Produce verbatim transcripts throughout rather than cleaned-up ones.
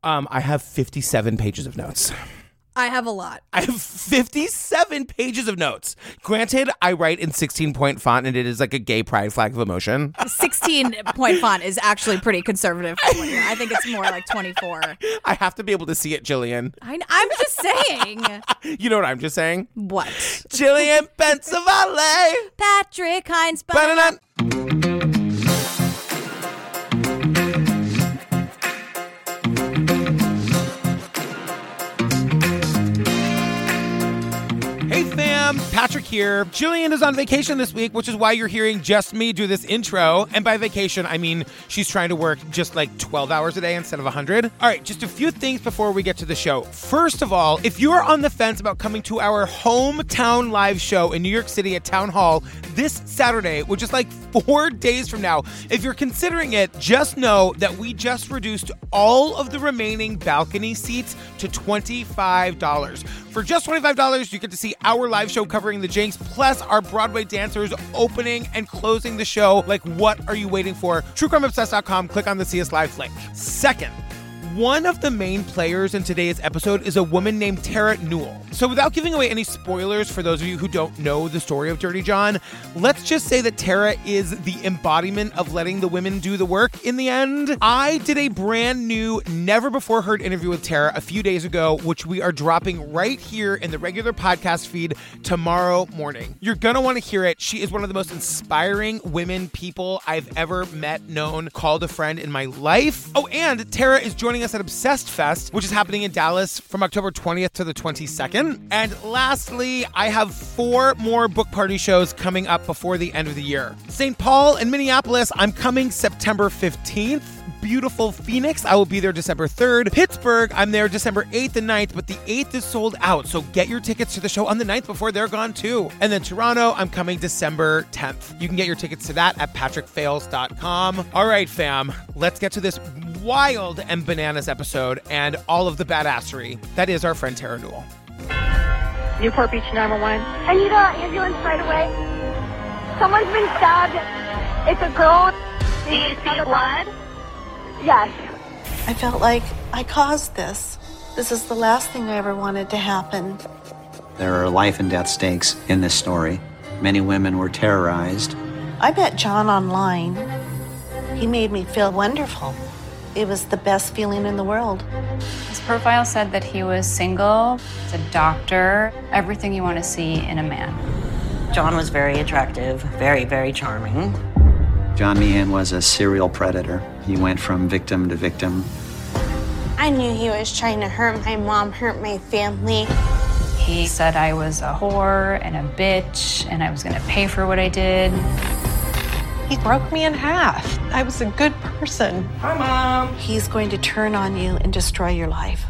Um, I have fifty-seven pages of notes. I have a lot. I have fifty-seven pages of notes. Granted, I write in sixteen-point font, and it is like a gay pride flag of emotion. sixteen-point font is actually pretty conservative. I think it's more like twenty-four. I have to be able to see it, Jillian. I, I'm just saying. You know what I'm just saying? What? Jillian Pensavalli. Patrick Hines. Ba-da-da. Hey fam, Patrick here. Jillian is on vacation this week, which is why you're hearing just me do this intro. And by vacation, I mean she's trying to work just like twelve hours a day instead of one hundred. All right, just a few things before we get to the show. First of all, if you're on the fence about coming to our hometown live show in New York City at Town Hall this Saturday, which is like four days from now, if you're considering it, just know that we just reduced all of the remaining balcony seats to twenty-five dollars. For just twenty-five dollars, you get to see our live show covering the Jinx, plus our Broadway dancers opening and closing the show. Like, what are you waiting for? True Crime Obsessed dot com, click on the See Us Live link. Second, one of the main players in today's episode is a woman named Tara Newell. So without giving away any spoilers for those of you who don't know the story of Dirty John, let's just say that Tara is the embodiment of letting the women do the work in the end. I did a brand new, never-before-heard interview with Tara a few days ago, which we are dropping right here in the regular podcast feed tomorrow morning. You're going to want to hear it. She is one of the most inspiring women people I've ever met, known, called a friend in my life. Oh, and Tara is joining us at Obsessed Fest, which is happening in Dallas from October twentieth to the twenty-second. And lastly, I have four more book party shows coming up before the end of the year. Saint Paul and Minneapolis, I'm coming September fifteenth. Beautiful Phoenix, I will be there December third. Pittsburgh, I'm there December eighth and ninth, but the eighth is sold out, so get your tickets to the show on the ninth before they're gone too. And then Toronto, I'm coming December tenth. You can get your tickets to that at patrick fails dot com. All right, fam, let's get to this wild and bananas episode and all of the badassery that is our friend Tara Newell. Newport Beach nine one one. I need an ambulance right away. Someone's been stabbed. It's a girl. Do you see blood? Yes. I felt like I caused this. This is the last thing I ever wanted to happen. There are life and death stakes in this story. Many women were terrorized. I met John online. He made me feel wonderful. It was the best feeling in the world. His profile said that he was single, a doctor, everything you want to see in a man. John was very attractive, very, very charming. John Meehan was a serial predator. He went from victim to victim. I knew he was trying to hurt my mom, hurt my family. He said I was a whore and a bitch, and I was going to pay for what I did. He broke me in half. I was a good person. Hi, Mom. He's going to turn on you and destroy your life.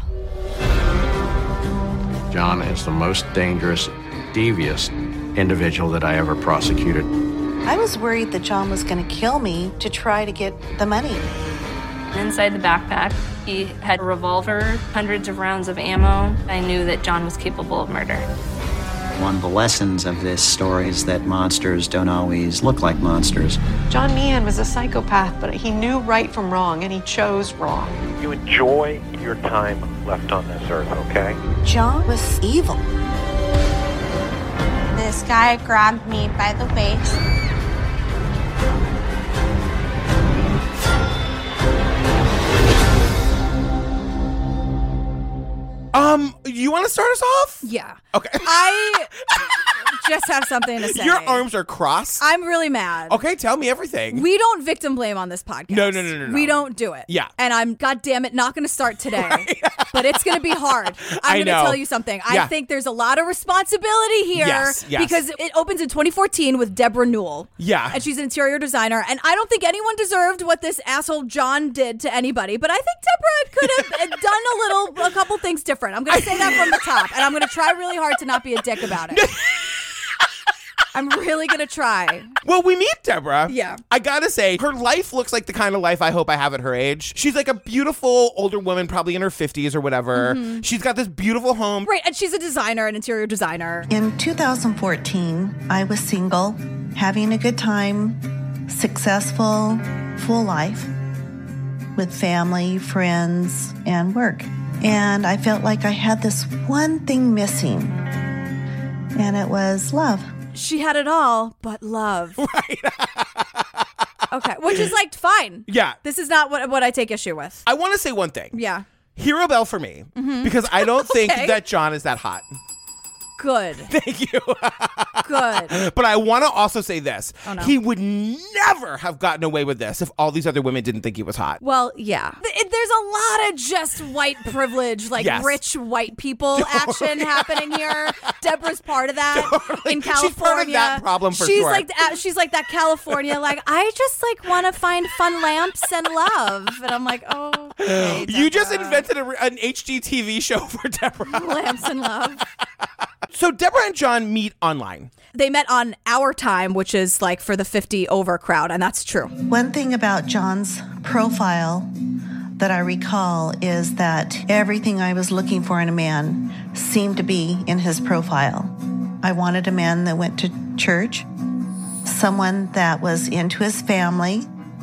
John is the most dangerous, devious individual that I ever prosecuted. I was worried that John was going to kill me to try to get the money. Inside the backpack, he had a revolver, hundreds of rounds of ammo. I knew that John was capable of murder. One of the lessons of this story is that monsters don't always look like monsters. John Meehan was a psychopath, but he knew right from wrong, and he chose wrong. You enjoy your time left on this earth, okay? John was evil. This guy grabbed me by the waist. Um, you want to start us off? Yeah. Okay. I just have something to say. Your arms are crossed. I'm really mad. Okay, tell me everything. We don't victim blame on this podcast. No, no, no, no, no. We don't do it. Yeah. And I'm, goddamn it, not going to start today. Right. But it's going to be hard. I'm I going to know. tell you something. Yeah. I think there's a lot of responsibility here. Yes, yes. Because it opens in twenty fourteen with Deborah Newell. Yeah. And she's an interior designer. And I don't think anyone deserved what this asshole John did to anybody. But I think Deborah could have done a little, a couple things different. I'm going to say that from the top. And I'm going to try really hard to not be a dick about it. I'm really going to try. Well, we meet Deborah. Yeah. I gotta say, her life looks like the kind of life I hope I have at her age. She's like a beautiful older woman, probably in her fifties or whatever. Mm-hmm. She's got this beautiful home. Right, and she's a designer, an interior designer. In two thousand fourteen, I was single, having a good time, successful, full life. with family, friends, and work. And I felt like I had this one thing missing, and it was love. She had it all, but love. Right. Okay, which is like fine. Yeah. This is not what, what I take issue with. I want to say one thing. Yeah. Hero Bell for me, mm-hmm. because I don't think Okay. that John is that hot. Good. Thank you. Good. But I want to also say this. Oh, no. He would never have gotten away with this if all these other women didn't think he was hot. Well, yeah. Th- There's a lot of just white privilege, like Yes. rich white people action happening here. Deborah's part of that Totally. in She's California. part of that problem for she's sure. Like, uh, she's like that California, like, I just like want to find fun lamps and love. And I'm like, oh, okay, You just Deborah. invented a, an H G T V show for Deborah. Lamps and love. So Deborah and John meet online. They met on Our Time, which is like for the fifty over crowd, and that's true. One thing about John's profile that I recall is that everything I was looking for in a man seemed to be in his profile. I wanted a man that went to church, someone that was into his family,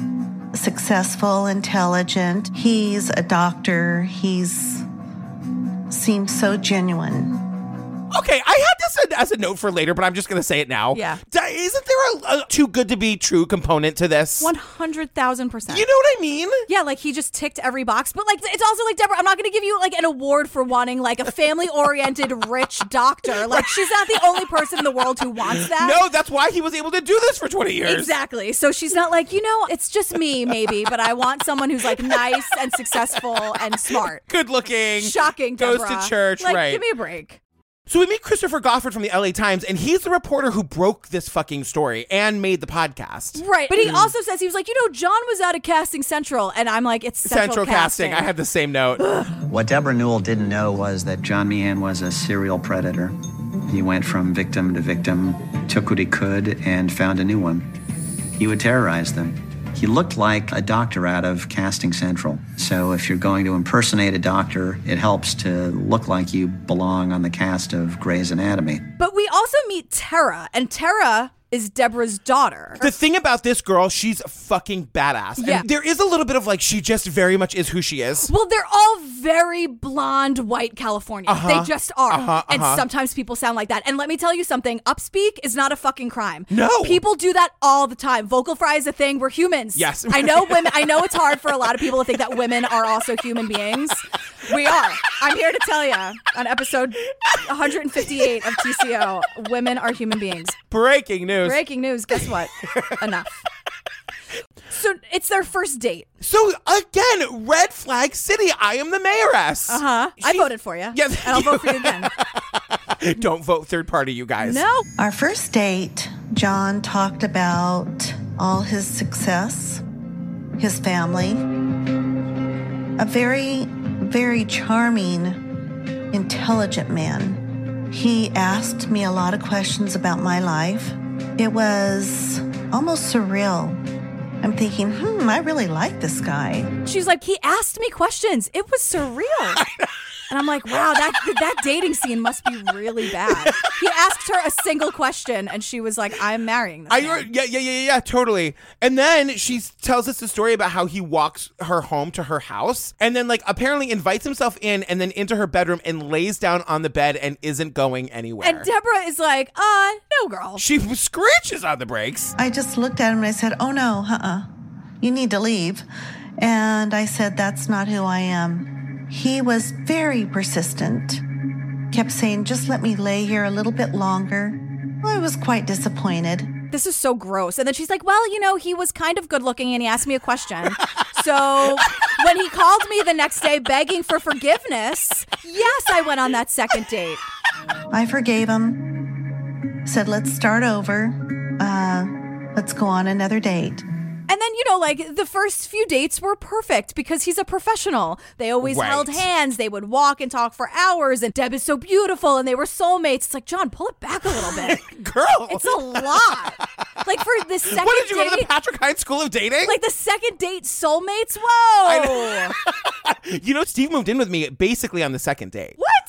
successful, intelligent. He's a doctor. He's seemed so genuine. Okay, I had this as a note for later, but I'm just going to say it now. Yeah. D- Isn't there a, a too good to be true component to this? one hundred thousand percent. You know what I mean? Yeah, like he just ticked every box. But like, it's also like, Deborah, I'm not going to give you like an award for wanting like a family-oriented rich doctor. Like, she's not the only person in the world who wants that. No, that's why he was able to do this for twenty years. Exactly. So she's not like, you know, it's just me maybe, but I want someone who's like nice and successful and smart. Good looking. Shocking, Goes Deborah. to church, like, right. Give me a break. So we meet Christopher Goffard from the L A Times, and he's the reporter who broke this fucking story and made the podcast. Right. But he also says, he was like, you know, John was out of Casting Central. And I'm like, it's Central, Central casting. casting. I had the same note. What Deborah Newell didn't know was that John Meehan was a serial predator. He went from victim to victim, took what he could, and found a new one. He would terrorize them. He looked like a doctor out of Casting Central. So if you're going to impersonate a doctor, it helps to look like you belong on the cast of Grey's Anatomy. But we also meet Tara, and Tara is Deborah's daughter. The thing about this girl, she's fucking badass. Yeah. And there is a little bit of like, she just very much is who she is. Well, they're all very blonde, white Californians. Uh-huh. They just are. Uh-huh, uh-huh. And sometimes people sound like that. And let me tell you something, upspeak is not a fucking crime. No. People do that all the time. Vocal fry is a thing. We're humans. Yes. I know women. I know it's hard for a lot of people to think that women are also human beings. We are. I'm here to tell you on episode one fifty-eight of T C O, women are human beings. Breaking news. Breaking news. Guess what? Enough. So it's their first date. So again, red flag city. I am the mayoress. Uh huh. I voted for you. Yeah, and I'll vote for you again. Don't vote third party, you guys. No. Our first date, John talked about all his success, his family, a very, very charming, intelligent man. He asked me a lot of questions about my life. It was almost surreal. I'm thinking, hmm, I really like this guy. She's like, he asked me questions. It was surreal. And I'm like, wow, that that dating scene must be really bad. He asked her a single question, and she was like, I'm marrying this I, man. yeah, yeah, yeah, yeah, totally. And then she tells us the story about how he walks her home to her house and then like apparently invites himself in and then into her bedroom and lays down on the bed and isn't going anywhere. And Deborah is like, uh, no, girl. She screeches on the brakes. I just looked at him and I said, oh no, uh-uh, you need to leave. And I said, that's not who I am. He was very persistent, kept saying, just let me lay here a little bit longer. Well, I was quite disappointed. This is so gross. And then she's like, well, you know, he was kind of good looking and he asked me a question. So when he called me the next day begging for forgiveness, yes, I went on that second date. I forgave him, said, let's start over. Uh, let's go on another date. And then, you know, like the first few dates were perfect because he's a professional. They always Right. held hands. They would walk and talk for hours. And Deb is so beautiful and they were soulmates. It's like, John, pull it back a little bit. Girl. It's a lot. Like for the second What did you date, go to the Patrick Hines School of Dating? like the second date soulmates? Whoa. You know, Steve moved in with me basically on the second date. What?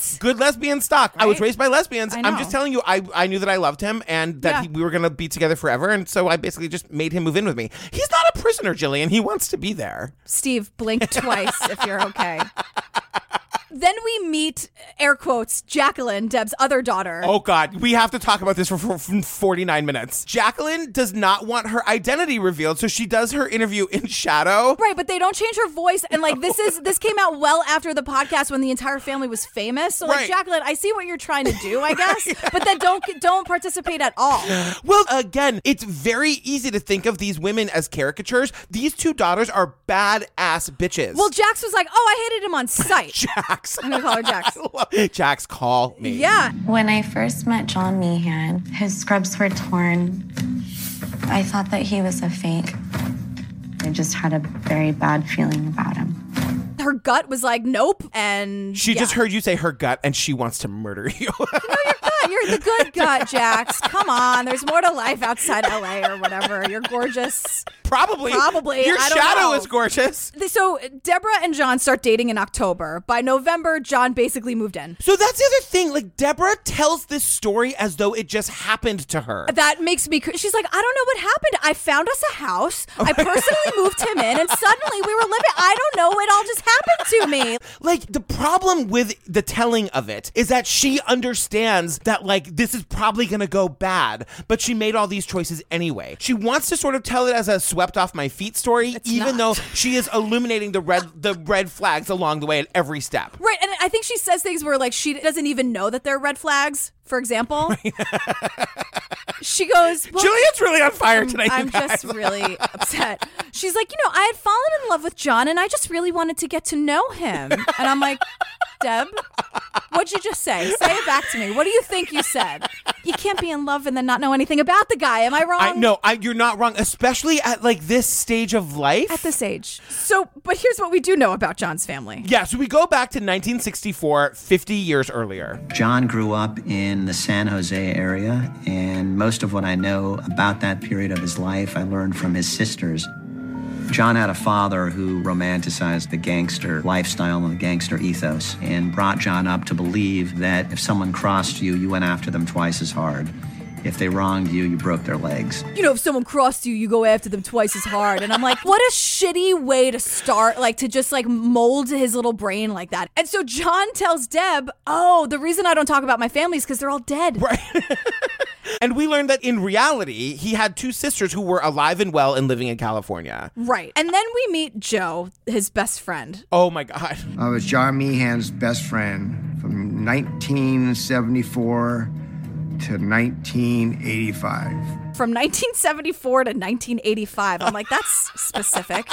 What? Good lesbian stock. I was raised by lesbians. I know. I'm just telling you, I, I knew that I loved him and that Yeah. he, we were going to be together forever. And so I basically just made him move in with me. He's not a prisoner, Jillian. He wants to be there. Steve, blink twice if you're okay. Then we meet, air quotes, Jacqueline, Deb's other daughter. Oh, God. We have to talk about this for, for, for forty-nine minutes. Jacqueline does not want her identity revealed, so she does her interview in shadow. Right, but they don't change her voice. And, like, this is this came out well after the podcast when the entire family was famous. So, like, Right. Jacqueline, I see what you're trying to do, I guess. But then don't don't participate at all. Well, again, it's very easy to think of these women as caricatures. These two daughters are badass bitches. Well, Jax was like, oh, I hated him on sight. Jax. I'm going to call her Jax. Jax, call me. Yeah. When I first met John Meehan, his scrubs were torn. I thought that he was a fake. I just had a very bad feeling about him. Her gut was like, nope. And She yeah. just heard you say her gut and she wants to murder you. You're the good gut, Jax. Come on. There's more to life outside L A or whatever. You're gorgeous. Probably. Probably. Your I don't shadow know. is gorgeous. So Deborah and John start dating in October. By November, John basically moved in. So that's the other thing. Like, Deborah tells this story as though it just happened to her. That makes me, cr- she's like, I don't know what happened. I found us a house. I personally moved him in and suddenly we were living. I don't know. It all just happened to me. Like, the problem with the telling of it is that she understands that, like, this is probably going to go bad, but she made all these choices anyway. She wants to sort of tell it as a swept off my feet story, It's even not. though she is illuminating the red the red flags along the way at every step. Right. And I think she says things where, like, she doesn't even know that they're red flags. For example, she goes, well, Juliet's really on fire I'm, tonight. I'm you guys. just really upset. She's like, you know, I had fallen in love with John and I just really wanted to get to know him. And I'm like, Deb, what'd you just say? Say it back to me. What do you think you said? You can't be in love and then not know anything about the guy. Am I wrong? I no, I, you're not wrong, especially at like this stage of life. At this age. So, but here's what we do know about John's family. Yeah, so we go back to nineteen sixty-four, fifty years earlier. John grew up in the San Jose area, and most of what I know about that period of his life I learned from his sisters. John had a father who romanticized the gangster lifestyle and the gangster ethos and brought John up to believe that if someone crossed you, you went after them twice as hard. If they wronged you, you broke their legs. You know, if someone crossed you, you go after them twice as hard. And I'm like, what a shitty way to start, like to just like mold his little brain like that. And so John tells Deb, oh, the reason I don't talk about my family is because they're all dead. Right. And we learned that in reality, he had two sisters who were alive and well and living in California. Right. And then we meet Joe, his best friend. Oh my God. I was John Meehan's best friend from nineteen seventy-four to nineteen eighty-five. From nineteen seventy-four to nineteen eighty-five. I'm like, that's specific.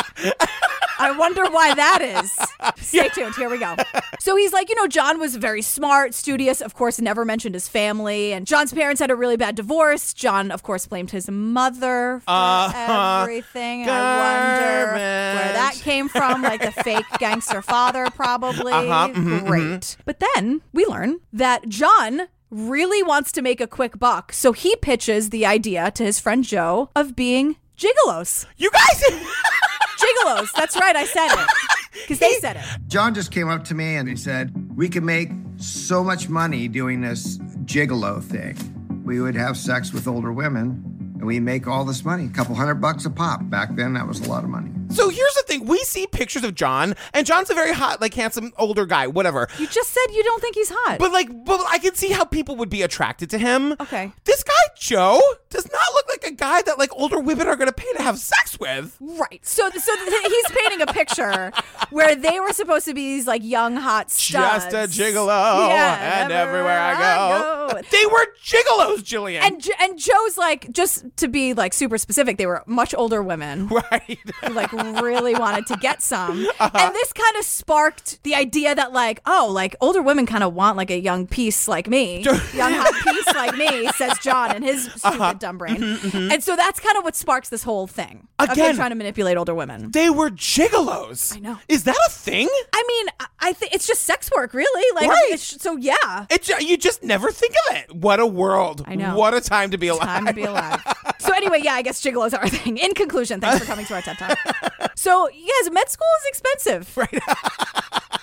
I wonder why that is. Stay tuned. Here we go. So he's like, you know, John was very smart, studious, of course, never mentioned his family. And John's parents had a really bad divorce. John, of course, blamed his mother for Uh-huh. everything. I wonder where that came from. Like the fake gangster father, probably. Uh-huh. Mhm, Great. mhm. But then we learn that John really wwants to make a quick buck. So he pitches the idea to his friend Joe of being gigolos. You guys... Gigolos. That's right. I said it. Because they said it. John just came up to me and he said, we could make so much money doing this gigolo thing. We would have sex with older women and we make all this money, a couple hundred bucks a pop. Back then, that was a lot of money. So here's the thing. We see pictures of John, and John's a very hot, like, handsome, older guy, whatever. You just said you don't think he's hot. But, like, but I can see how people would be attracted to him. Okay. This guy, Joe, does not look like a guy that, like, older women are going to pay to have sex with. Right. So so th- he's painting a picture where they were supposed to be these, like, young, hot studs. Just a gigolo, Yeah, and everywhere I go. I go. They were gigolos, Jillian. And Jo- and Joe's like, just to be like super specific, they were much older women, right? Who like really wanted to get some, uh-huh. And this kind of sparked the idea that like, oh, like older women kind of want like a young piece like me, young hot piece like me, says John in his stupid uh-huh. dumb brain, mm-hmm, mm-hmm. And so that's kind of what sparks this whole thing. Again, of him trying to manipulate older women. They were gigolos. I know. Is that a thing? I mean, I, I think it's just sex work, really. Like, right. it's, so yeah, it you just never think of it. What a world! I know. What a time to be alive. Time to be alive. So anyway, yeah, I guess gigolos are a thing. In conclusion, thanks for coming to our TED Talk. So, you guys, med school is expensive. Right.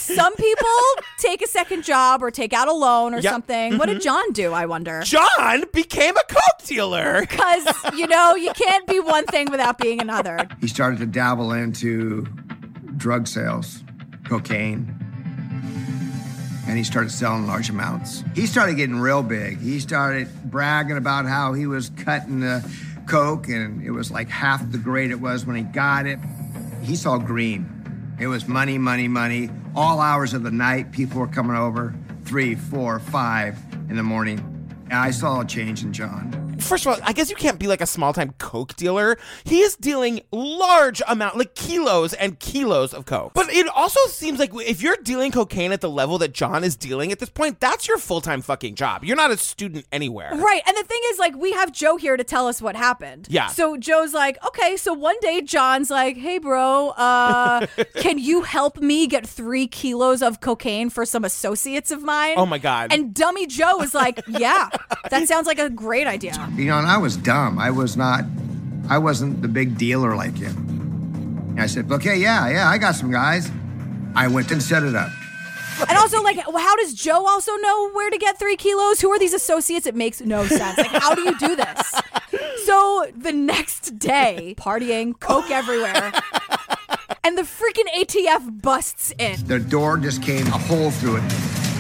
some people take a second job or take out a loan or Yep. something. What did Mhm. John do, I wonder? John became a coke dealer. Because, you know, you can't be one thing without being another. He started to dabble into drug sales, cocaine, and he started selling large amounts. He started getting real big. He started bragging about how he was cutting the coke, and it was like half the grade it was when he got it. He saw green. It was money, money, money. All hours of the night, people were coming over, three, four, five in the morning. And I saw a change in John. First of all, I guess you can't be like a small-time coke dealer. He is dealing large amount, like kilos and kilos of coke. But it also seems like if you're dealing cocaine at the level that John is dealing at this point, that's your full-time fucking job. You're not a student anywhere. Right. And the thing is, like, we have Joe here to tell us what happened. Yeah. So Joe's like, okay, so one day John's like, hey, bro, uh, can you help me get three kilos of cocaine for some associates of mine? Oh, my God. And dummy Joe was like, yeah, that sounds like a great idea. You know, and I was dumb. I was not, I wasn't the big dealer like him. And I said, okay, yeah, yeah, I got some guys. I went and set it up. And also, like, how does Joe also know where to get three kilos? Who are these associates? It makes no sense. Like, how do you do this? So the next day, partying, coke everywhere. And the freaking A T F busts in. The door just came a hole through it.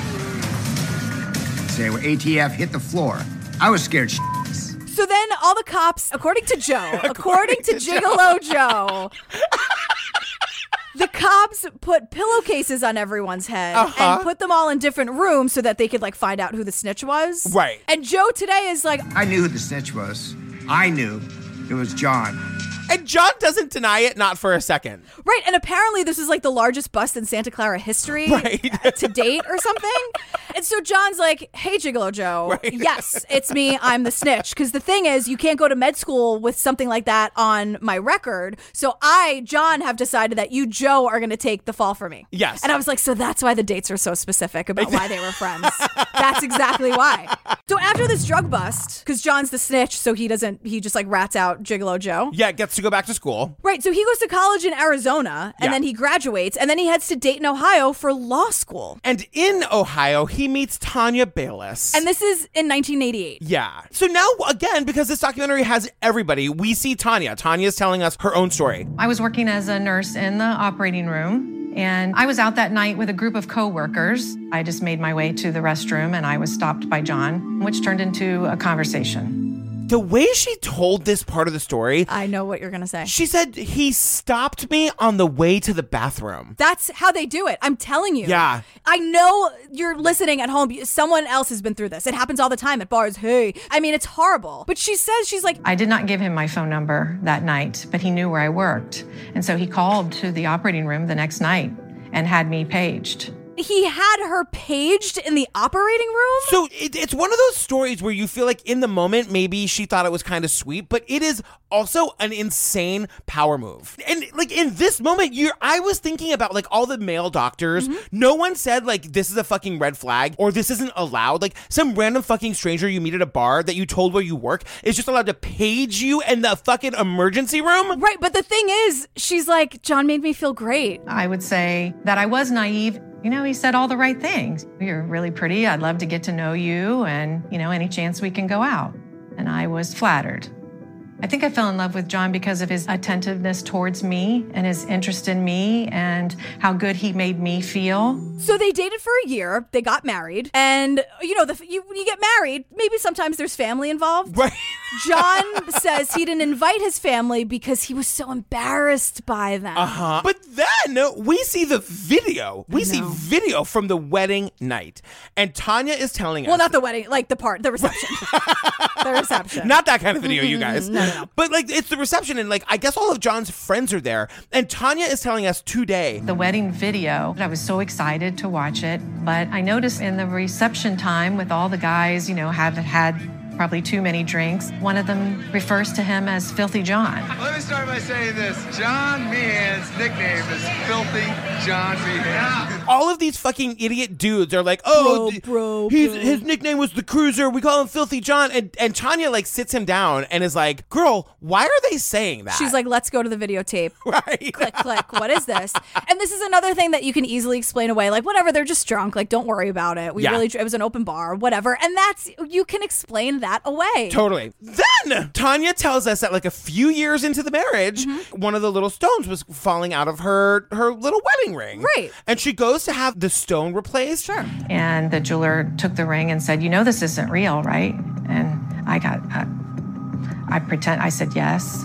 Say, when A T F hit the floor, I was scared shit. So then all the cops, according to Joe, according, according to, to Gigolo Joe, the cops put pillowcases on everyone's head uh-huh. and put them all in different rooms so that they could like find out who the snitch was. Right. And Joe today is like, I knew who the snitch was. I knew it was John. And John doesn't deny it, not for a second. Right, and apparently this is like the largest bust in Santa Clara history right. to date or something. And so John's like, hey, Gigolo Joe, right. yes, it's me, I'm the snitch. Because the thing is, you can't go to med school with something like that on my record. So I, John, have decided that you, Joe, are going to take the fall for me. Yes. And I was like, so that's why the dates are so specific about why they were friends. That's exactly why. So after this drug bust, because John's the snitch, so he doesn't, he just like rats out Gigolo Joe. Yeah, gets to go back to school. Right, so he goes to college in Arizona, and yeah. then he graduates, and then he heads to Dayton, Ohio for law school. And in Ohio, he meets Tanya Bayless. And this is in nineteen eighty-eight. Yeah. So now, again, because this documentary has everybody, we see Tanya. Tanya is telling us her own story. I was working as a nurse in the operating room, and I was out that night with a group of coworkers. I just made my way to the restroom, and I was stopped by John, which turned into a conversation. The way she told this part of the story, I know what you're going to say. She said, he stopped me on the way to the bathroom. That's how they do it. I'm telling you. Yeah. I know you're listening at home. Someone else has been through this. It happens all the time at bars. Hey, I mean, it's horrible. But she says, she's like, I did not give him my phone number that night, but he knew where I worked. And so he called to the operating room the next night and had me paged. He had her paged in the operating room? So it, it's one of those stories where you feel like in the moment, maybe she thought it was kind of sweet, but it is also an insane power move. And like in this moment, you're, I was thinking about like all the male doctors. Mm-hmm. No one said like, this is a fucking red flag or this isn't allowed. Like some random fucking stranger you meet at a bar that you told where you work is just allowed to page you in the fucking emergency room. Right. But the thing is, she's like, John made me feel great. I would say that I was naive. You know, he said all the right things. You're really pretty. I'd love to get to know you. And, you know, any chance we can go out. And I was flattered. I think I fell in love with John because of his attentiveness towards me and his interest in me and how good he made me feel. So they dated for a year. They got married. And, you know, the, you, when you get married, maybe sometimes there's family involved. Right. John says he didn't invite his family because he was so embarrassed by them. Uh-huh. But then we see the video. We see video from the wedding night. And Tanya is telling well, us. Well, not the wedding, like the part, the reception. the reception. Not that kind of video, you guys. No, no, no. But like it's the reception and like I guess all of John's friends are there. And Tanya is telling us today. The wedding video, I was so excited to watch it. But I noticed in the reception time with all the guys, you know, have had probably too many drinks. One of them refers to him as Filthy John. Let me start by saying this. John Meehan's nickname is Filthy John Meehan. All of these fucking idiot dudes are like, oh, bro, bro, he's, bro. his nickname was the Cruiser. We call him Filthy John. And, and Tanya like sits him down and is like, girl, why are they saying that? She's like, let's go to the videotape. Right. Click, click. What is this? And this is another thing that you can easily explain away. Like, whatever, they're just drunk. Like, don't worry about it. We Yeah. really, it was an open bar, whatever. And that's, you can explain that away. Totally. Then Tanya tells us that like a few years into the marriage, Mm-hmm. one of the little stones was falling out of her her little wedding ring. Right. And she goes to have the stone replaced. Sure. And the jeweler took the ring and said, you know this isn't real, right? And I got, uh, I pretend, I said yes.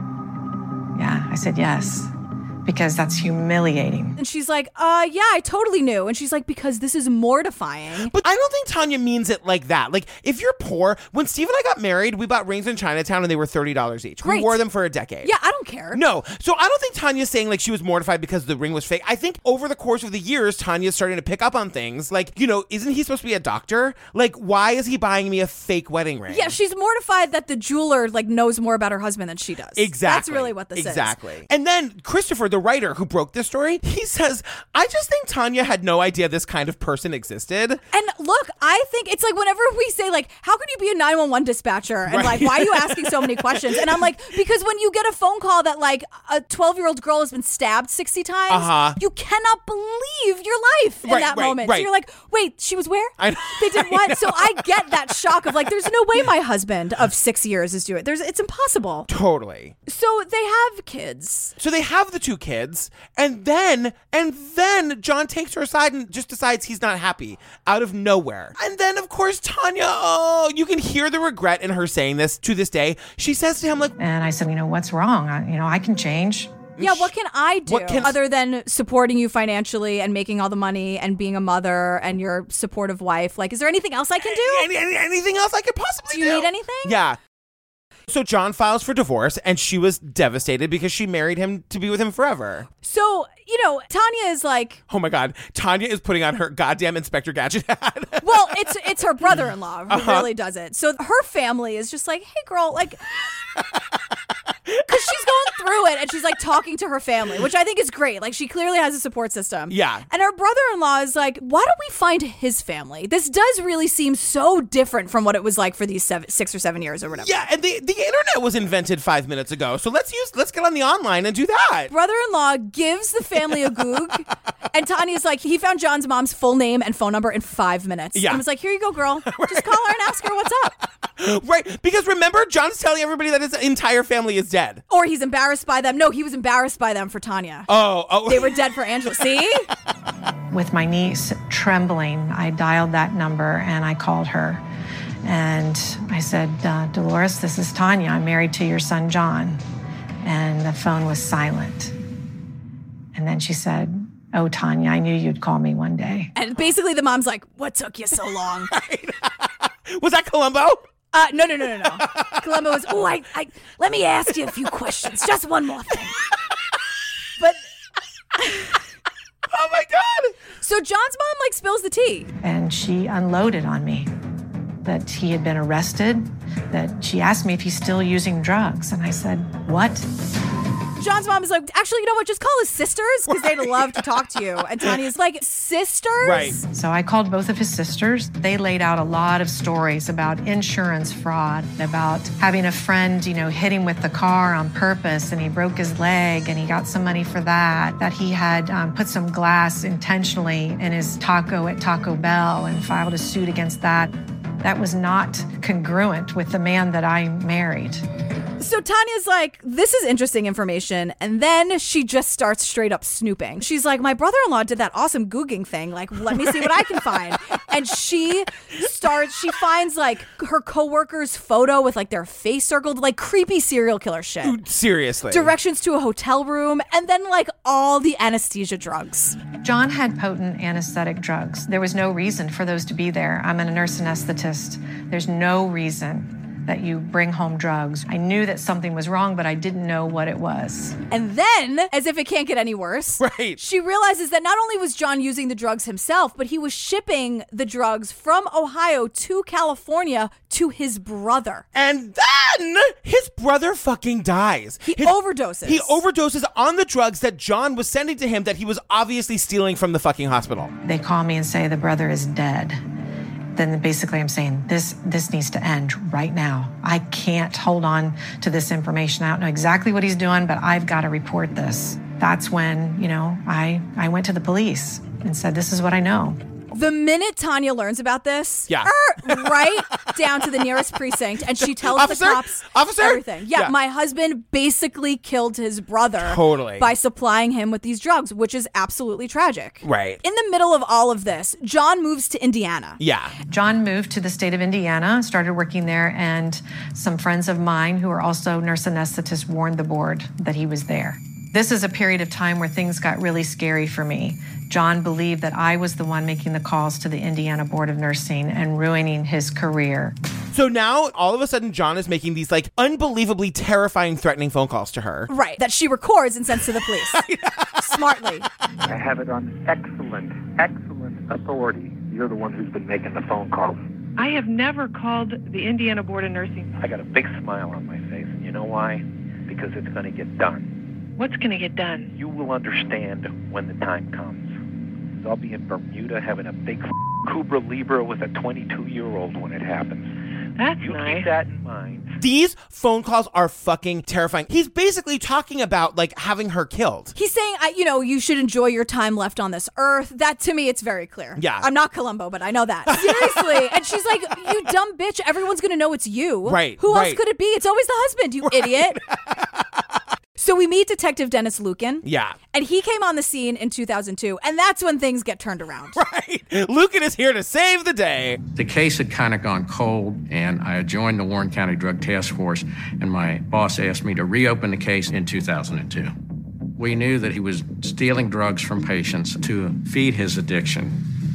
Yeah, I said yes. Because that's humiliating. And she's like, uh, yeah, I totally knew. And she's like, because this is mortifying. But I don't think Tanya means it like that. Like, if you're poor, when Steve and I got married, we bought rings in Chinatown and they were thirty dollars each. Right. We wore them for a decade. Yeah, I don't care. No. So I don't think Tanya's saying like she was mortified because the ring was fake. I think over the course of the years, Tanya's starting to pick up on things. Like, you know, isn't he supposed to be a doctor? Like, why is he buying me a fake wedding ring? Yeah, she's mortified that the jeweler like knows more about her husband than she does. Exactly. That's really what this exactly. is. Exactly. And then Christopher, the writer who broke this story, he says, I just think Tanya had no idea this kind of person existed. And look, I think it's like whenever we say like, how can you be a nine one one dispatcher? And Right. like, why are you asking so many questions? And I'm like, because when you get a phone call that like a twelve-year-old girl has been stabbed sixty times, Uh-huh. you cannot believe your life in Right, that right, moment. right. So you're like, wait, she was where? I know. They did I what? So know. I get that shock of like, there's no way my husband of six years is doing it. There's, it's impossible. Totally. So they have kids. So they have the two kids, and then, and then John takes her aside and just decides he's not happy out of nowhere. And then, of course, Tanya, oh, you can hear the regret in her saying this to this day. She says to him, like, And I said, you know, what's wrong? I, you know, I can change. Yeah, what can I do What can- other than supporting you financially and making all the money and being a mother and your supportive wife? Like, is there anything else I can do? Any, any, anything else I could possibly do? do? You need anything? Yeah. So John files for divorce, and she was devastated because she married him to be with him forever. So, you know, Tanya is like, Oh my God, Tanya is putting on her goddamn Inspector Gadget hat. well, it's it's her brother-in-law who Uh-huh. really does it. So her family is just like, hey, girl, like, because she's going through it and she's like talking to her family, which I think is great. Like, she clearly has a support system. Yeah. And her brother-in-law is like, why don't we find his family? This does really seem so different from what it was like for these seven, six or seven years or whatever. Yeah, and the, the internet was invented five minutes ago, so let's use let's get on the online and do that. Brother-in-law gives the family a goog, and Tanya's like, he found John's mom's full name and phone number in five minutes. Yeah. And was like, here you go, girl. Just call her and ask her what's up. Right, because remember, John's telling everybody that his entire family is dead. Or he's embarrassed by them. No, he was embarrassed by them for Tanya. Oh, oh. They were dead for Angela. See? With my niece trembling, I dialed that number and I called her. And I said, uh, Dolores, this is Tanya. I'm married to your son, John. And the phone was silent. And then she said, oh, Tanya, I knew you'd call me one day. And basically the mom's like, what took you so long? Was that Columbo? Uh, no, no, no, no, no. Columbo was, oh, I, I, let me ask you a few questions. Just one more thing. But, oh my God. So John's mom like spills the tea. And she unloaded on me that he had been arrested, that she asked me if he's still using drugs. And I said, what? John's mom is like, actually, you know what? Just call his sisters because they'd love to talk to you. And Tanya's like, sisters? Right. So I called both of his sisters. They laid out a lot of stories about insurance fraud, about having a friend, you know, hit him with the car on purpose and he broke his leg and he got some money for that, that he had um, put some glass intentionally in his taco at Taco Bell and filed a suit against that. That was not congruent with the man that I married. So Tanya's like, this is interesting information. And then she just starts straight up snooping. She's like, my brother-in-law did that awesome googing thing. Like, let me see what I can find. And she starts, she finds like her coworker's photo with like their face circled, like creepy serial killer shit. Seriously. Directions to a hotel room. And then like all the anesthesia drugs. John had potent anesthetic drugs. There was no reason for those to be there. I'm a nurse anesthetist. There's no reason that you bring home drugs. I knew that something was wrong, but I didn't know what it was. And then, as if it can't get any worse, right. she realizes that not only was John using the drugs himself, but he was shipping the drugs from Ohio to California to his brother. And then his brother fucking dies. He his, overdoses. He overdoses on the drugs that John was sending to him that he was obviously stealing from the fucking hospital. They call me and say the brother is dead. Then basically I'm saying this this needs to end right now. I can't hold on to this information. I don't know exactly what he's doing, but I've got to report this. That's when, you know, I, I went to the police and said, this is what I know. The minute Tanya learns about this, yeah. er, right down to the nearest precinct, and she tells Officer? the cops Officer? everything. Yeah, yeah, my husband basically killed his brother totally. by supplying him with these drugs, which is absolutely tragic. Right. In the middle of all of this, John moves to Indiana. Yeah. John moved to the state of Indiana, started working there, and some friends of mine who are also nurse anesthetists warned the board that he was there. This is a period of time where things got really scary for me. John believed that I was the one making the calls to the Indiana Board of Nursing and ruining his career. So now, all of a sudden, John is making these, like, unbelievably terrifying, threatening phone calls to her. Right, that she records and sends to the police. Smartly. I have it on excellent, excellent authority. You're the one who's been making the phone calls. I have never called the Indiana Board of Nursing. I got a big smile on my face, and you know why? Because it's going to get done. What's going to get done? You will understand when the time comes. I'll be in Bermuda having a big Cobra Libra with a twenty-two-year-old when it happens. That's you nice. Keep that in mind. These phone calls are fucking terrifying. He's basically talking about, like, having her killed. He's saying, I, you know, you should enjoy your time left on this earth. That, to me, it's very clear. Yeah. I'm not Columbo, but I know that. Seriously. And she's like, you dumb bitch. Everyone's going to know it's you. Right. Who right. else could it be? It's always the husband, you right. idiot. So we meet Detective Dennis Lucan. Yeah. And he came on the scene in two thousand two, and that's when things get turned around. Right. Lucan is here to save the day. The case had kind of gone cold, and I had joined the Warren County Drug Task Force, and my boss asked me to reopen the case in two thousand two. We knew that he was stealing drugs from patients to feed his addiction.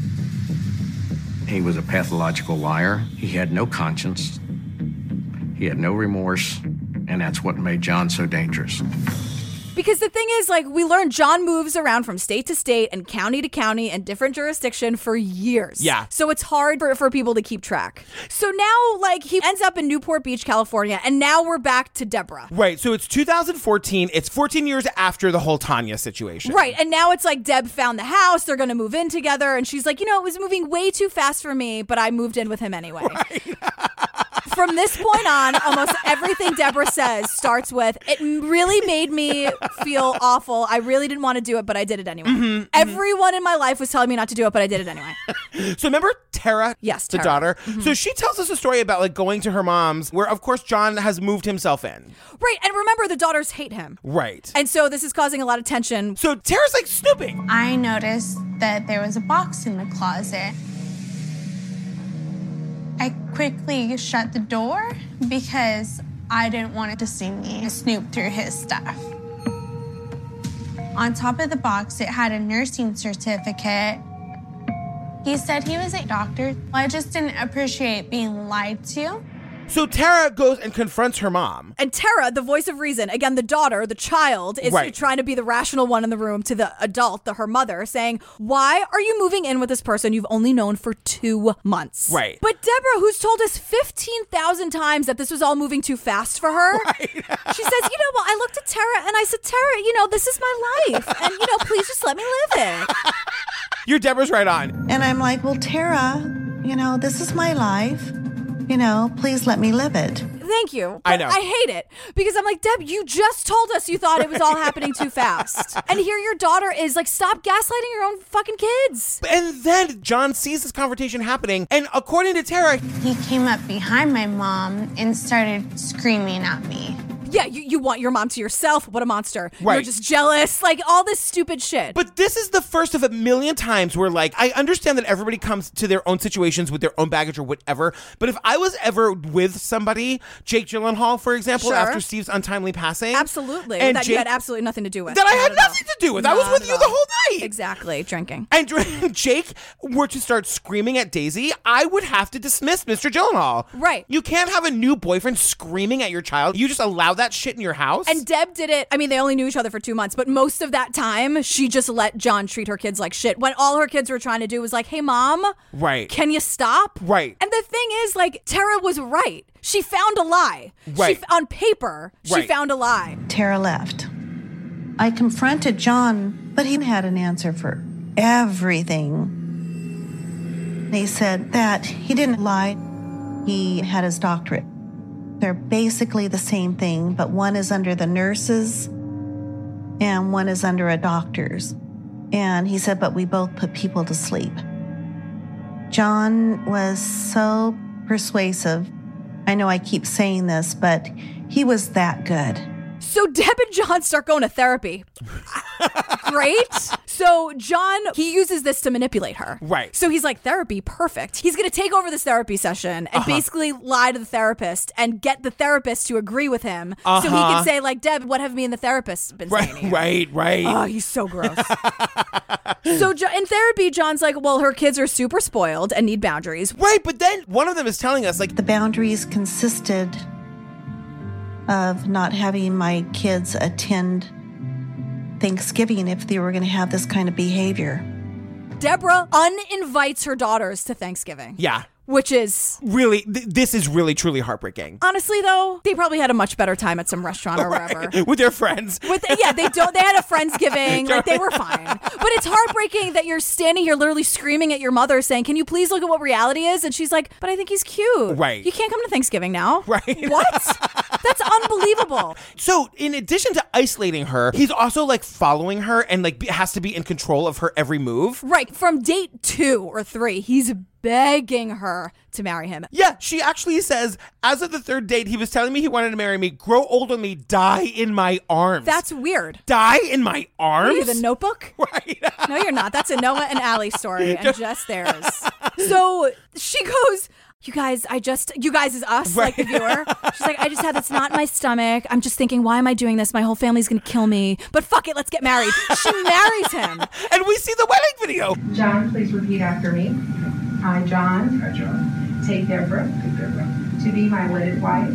He was a pathological liar. He had no conscience. He had no remorse. And that's what made John so dangerous. Because the thing is, like, we learned John moves around from state to state and county to county and different jurisdiction for years. Yeah. So it's hard for, for people to keep track. So now, like, he ends up in Newport Beach, California, and now we're back to Deborah. Right. So it's two thousand fourteen. It's fourteen years after the whole Tanya situation. Right. And now it's like Deb found the house. They're going to move in together. And she's like, you know, it was moving way too fast for me, but I moved in with him anyway. Right. From this point on, almost everything Deborah says starts with, it really made me feel awful. I really didn't want to do it, but I did it anyway. Mm-hmm, Everyone mm-hmm. in my life was telling me not to do it, but I did it anyway. So remember Tara? Yes, the Tara. daughter? Mm-hmm. So she tells us a story about, like, going to her mom's where, of course, John has moved himself in. Right. And remember, the daughters hate him. Right. And so this is causing a lot of tension. So Tara's, like, snooping. I noticed that there was a box in the closet. I quickly shut the door because I didn't want it to see me snoop through his stuff. On top of the box, it had a nursing certificate. He said he was a doctor. I just didn't appreciate being lied to. So Tara goes and confronts her mom. And Tara, the voice of reason, again, the daughter, the child, is right. trying to be the rational one in the room to the adult, the her mother, saying, why are you moving in with this person you've only known for two months? Right. But Deborah, who's told us fifteen thousand times that this was all moving too fast for her, right. she says, you know, well, I looked at Tara and I said, Tara, you know, this is my life. And, you know, please just let me live it. Your Deborah's right on. And I'm like, well, Tara, you know, this is my life. You know, please let me live it. Thank you. I know. I hate it because I'm like, Deb, you just told us you thought it was all happening too fast. And here your daughter is like, stop gaslighting your own fucking kids. And then John sees this confrontation happening. And according to Tara, he came up behind my mom and started screaming at me. Yeah, you, you want your mom to yourself. What a monster. Right. You're just jealous. Like, all this stupid shit. But this is the first of a million times where, like, I understand that everybody comes to their own situations with their own baggage or whatever, but if I was ever with somebody, Jake Gyllenhaal, for example, Sure. after Steve's untimely passing. Absolutely. And that Jake, you had absolutely nothing to do with. That I Not had at all. nothing to do with. I was Not with at you all. the whole night. Exactly. Drinking. And Jake were to start screaming at Daisy, I would have to dismiss Mister Gyllenhaal. Right. You can't have a new boyfriend screaming at your child. You just allow that shit in your house. And Deb did it. I mean, they only knew each other for two months, but most of that time, she just let John treat her kids like shit. When all her kids were trying to do was like, hey, mom, right. can you stop? Right. And the thing is, like, Tara was right. She found a lie. Right. She, on paper, she Right. found a lie. Tara left. I confronted John, but he had an answer for everything. He said that he didn't lie. He had his doctorate. They're basically the same thing, but one is under the nurses and one is under a doctor's. And he said, but we both put people to sleep. John was so persuasive. I know I keep saying this, but he was that good. So Deb and John start going to therapy. Great. So John, he uses this to manipulate her. Right. So he's like, therapy, perfect. He's going to take over this therapy session and Uh-huh. basically lie to the therapist and get the therapist to agree with him. Uh-huh. So he can say, like, Deb, what have me and the therapist been saying to you? Right, right. Oh, he's so gross. So Jo- in therapy, John's like, well, her kids are super spoiled and need boundaries. Right, but then one of them is telling us, like, The boundaries consisted of not having my kids attend Thanksgiving if they were going to have this kind of behavior. Deborah uninvites her daughters to Thanksgiving. yeah. Which is... Really, th- this is really, truly heartbreaking. Honestly, though, they probably had a much better time at some restaurant or wherever. Right. With their friends. With yeah, they don't. They had a Friendsgiving. Like, they were fine. But it's heartbreaking that you're standing here literally screaming at your mother saying, can you please look at what reality is? And she's like, but I think he's cute. Right. You can't come to Thanksgiving now. Right. What? That's unbelievable. So, in addition to isolating her, he's also, like, following her and, like, be- has to be in control of her every move. Right. From date two or three, he's begging her to marry him. Yeah, she actually says, as of the third date, he was telling me he wanted to marry me, grow old with me, die in my arms. That's weird. Die in my arms? Are you the Notebook? Right. No, you're not. That's a Noah and Allie story and just theirs. So she goes, you guys, I just, you guys is us, Right. like the viewer. She's like, I just had this knot in my stomach. I'm just thinking, why am I doing this? My whole family's going to kill me. But fuck it, let's get married. She marries him. And we see the wedding video. John, please repeat after me. I, John. Hi, John. Take Deborah. Take Deborah. To be my wedded wife.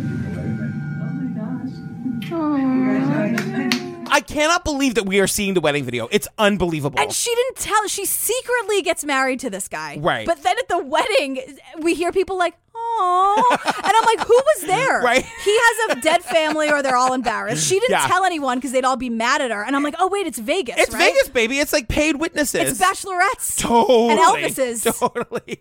I cannot believe that we are seeing the wedding video. It's unbelievable. And she didn't tell, she secretly gets married to this guy. Right. But then at the wedding, we hear people like, oh. And I'm like, who was there? Right. He has a dead family or they're all embarrassed. She didn't Yeah. tell anyone because they'd all be mad at her. And I'm like, oh, wait, it's Vegas, It's right? Vegas, baby. It's like paid witnesses. It's bachelorettes. Totally. And Elvises. Totally.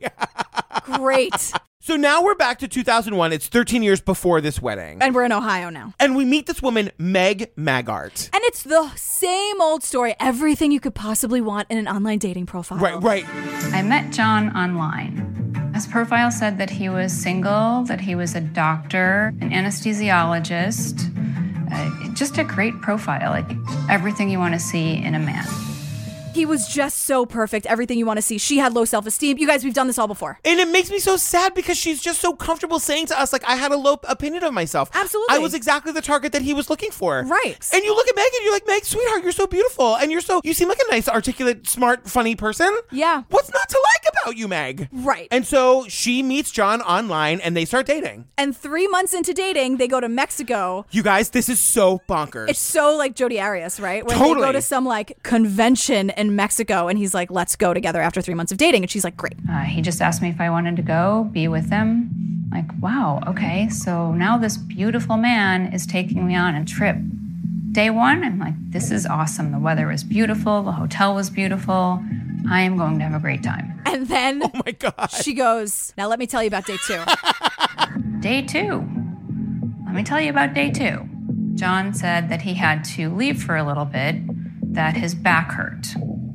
Great. So now we're back to two thousand one. It's thirteen years before this wedding. And we're in Ohio now. And we meet this woman, Meg Maggart. And it's the same old story. Everything you could possibly want in an online dating profile. Right, right. I met John online. His profile said that he was single, that he was a doctor, an anesthesiologist. Uh, just a great profile, like everything you want to see in a man. He was just so perfect. Everything you want to see. She had low self-esteem. You guys, we've done this all before. And it makes me so sad because she's just so comfortable saying to us, like, I had a low opinion of myself. Absolutely. I was exactly the target that he was looking for. Right. And you look at Meg and you're like, Meg, sweetheart, you're so beautiful. And you're so, you seem like a nice, articulate, smart, funny person. Yeah. What's not to like about you, Meg? Right. And so she meets John online and they start dating. And three months into dating, they go to Mexico. You guys, this is so bonkers. It's so like Jodi Arias, right? When Totally. they go to some like convention in Mexico and he's like, let's go together after three months of dating. And she's like, great. Uh, he just asked me if I wanted to go be with him. Like, wow, okay, so now this beautiful man is taking me on a trip. Day one, I'm like, this is awesome. The weather was beautiful. The hotel was beautiful. I am going to have a great time. And then oh my God. She goes, now let me tell you about day two. Day two. Let me tell you about day two. John said that he had to leave for a little bit, that his back hurt.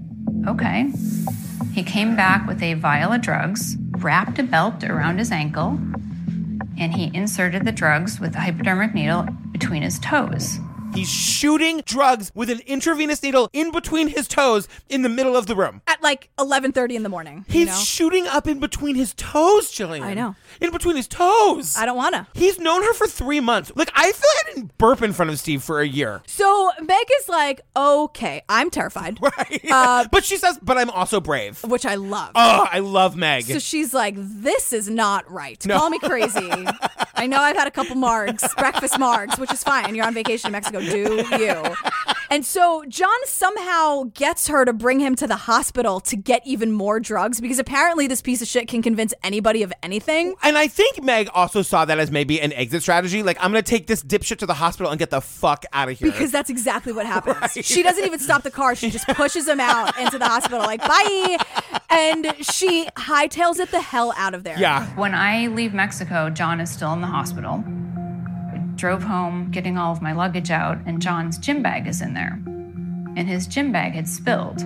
Okay. He came back with a vial of drugs, wrapped a belt around his ankle, and he inserted the drugs with a hypodermic needle between his toes. He's shooting drugs with an intravenous needle in between his toes in the middle of the room. At like eleven thirty in the morning. He's you know? shooting up in between his toes, Jillian. I know. In between his toes. I don't want to. He's known her for three months. Like, I feel like I didn't burp in front of Steve for a year. So Meg is like, okay, I'm terrified. Right. Uh, but she says, but I'm also brave. Which I love. Oh, I love Meg. So she's like, this is not right. No. Call me crazy. I know I've had a couple margs, breakfast margs, which is fine. You're on vacation in Mexico. Do you? And so John somehow gets her to bring him to the hospital to get even more drugs because apparently this piece of shit can convince anybody of anything. And I think Meg also saw that as maybe an exit strategy. Like, I'm going to take this dipshit to the hospital and get the fuck out of here. Because that's exactly what happens. Right. She doesn't even stop the car. She just pushes him out into the hospital like, bye. And she hightails it the hell out of there. Yeah. When I leave Mexico, John is still in the hospital. I drove home, getting all of my luggage out, and John's gym bag is in there. And his gym bag had spilled.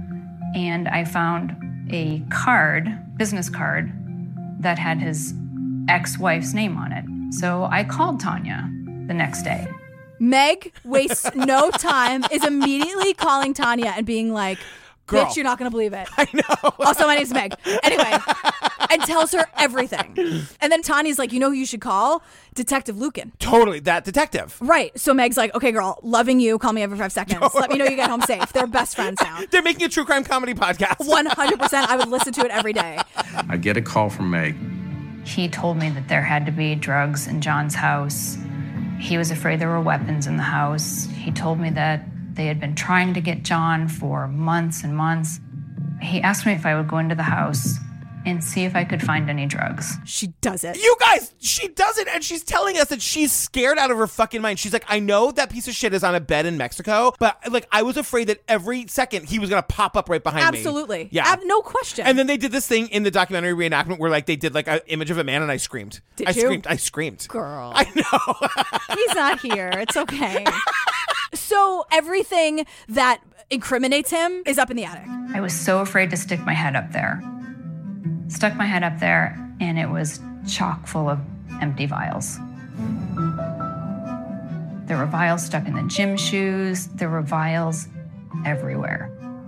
And I found a card, business card, that had his ex-wife's name on it. So I called Tanya the next day. Meg wastes no time, is immediately calling Tanya and being like, Girl. bitch, you're not going to believe it. I know. Also, my name's Meg. Anyway, and tells her everything. And then Tanya's like, you know who you should call? Detective Lucan. Totally, that detective. Right. So Meg's like, okay, girl, loving you. Call me every five seconds. Let me know you get home safe. They're best friends now. They're making a true crime comedy podcast. one hundred percent. I would listen to it every day. I get a call from Meg. He told me that there had to be drugs in John's house. He was afraid there were weapons in the house. He told me that they had been trying to get John for months and months. He asked me if I would go into the house and see if I could find any drugs. She does it. You guys, she does it, and she's telling us that she's scared out of her fucking mind. She's like, I know that piece of shit is on a bed in Mexico, but like, I was afraid that every second he was gonna pop up right behind me. Absolutely. Yeah. Ab- no question. And then they did this thing in the documentary reenactment where like they did like an image of a man, and I screamed. Did I you? screamed. I screamed. Girl. I know. He's not here. It's okay. So everything that incriminates him is up in the attic. I was so afraid to stick my head up there. Stuck my head up there, and it was chock full of empty vials. There were vials stuck in the gym shoes. There were vials everywhere.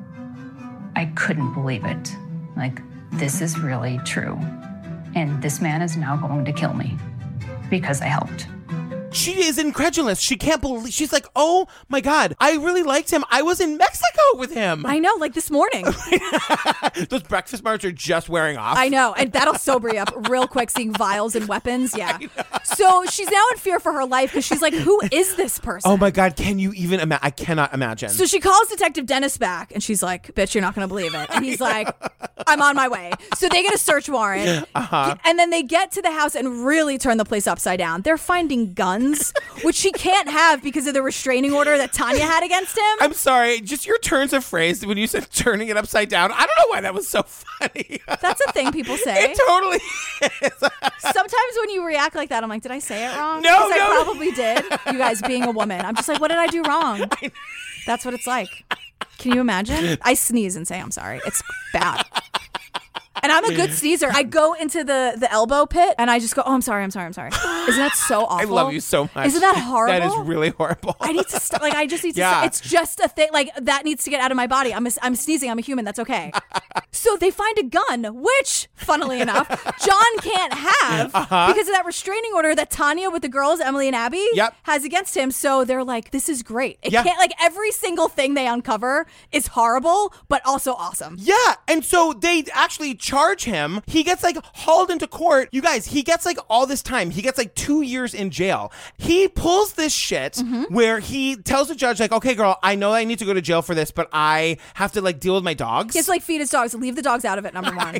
I couldn't believe it. Like, this is really true. And this man is now going to kill me because I helped. She is incredulous. She can't believe. She's like, oh my God, I really liked him. I was in Mexico with him. I know, like this morning. Those breakfast marks are just wearing off. I know, and that'll sober you up real quick, seeing vials and weapons. Yeah. So she's now in fear for her life because she's like, who is this person? Oh my God, can you even imagine? I cannot imagine. So she calls Detective Dennis back, and she's like, bitch, you're not going to believe it. And he's like, I'm on my way. So they get a search warrant, uh-huh. and then they get to the house and really turn the place upside down. They're finding guns, which she can't have because of the restraining order that Tanya had against him. I'm sorry, just your turns of phrase when you said turning it upside down. I don't know why that was so funny. That's a thing people say. It totally is. Sometimes when you react like that, I'm like, did I say it wrong? No, 'Cause no. I probably did. You guys, being a woman, I'm just like, what did I do wrong? That's what it's like. Can you imagine? I sneeze and say I'm sorry. It's bad. And I'm a good sneezer. I go into the, the elbow pit and I just go, oh, I'm sorry, I'm sorry, I'm sorry. Isn't that so awful? I love you so much. Isn't that horrible? That is really horrible. I need to stop. Like, I just need to Yeah. stop. It's just a thing. Like, that needs to get out of my body. I'm, a, I'm sneezing. I'm a human. That's okay. So they find a gun, which, funnily enough, John can't have Uh-huh. because of that restraining order that Tanya with the girls, Emily and Abby, Yep. has against him. So they're like, this is great. It Yeah. can't, like, every single thing they uncover is horrible, but also awesome. Yeah, and so they actually charge him. He gets like hauled into court. You guys, he gets like all this time. He gets like two years in jail. He pulls this shit Mm-hmm. where he tells the judge like, okay, girl, I know I need to go to jail for this, but I have to like deal with my dogs. He has to, like, feed his dogs. Leave the dogs out of it, number one.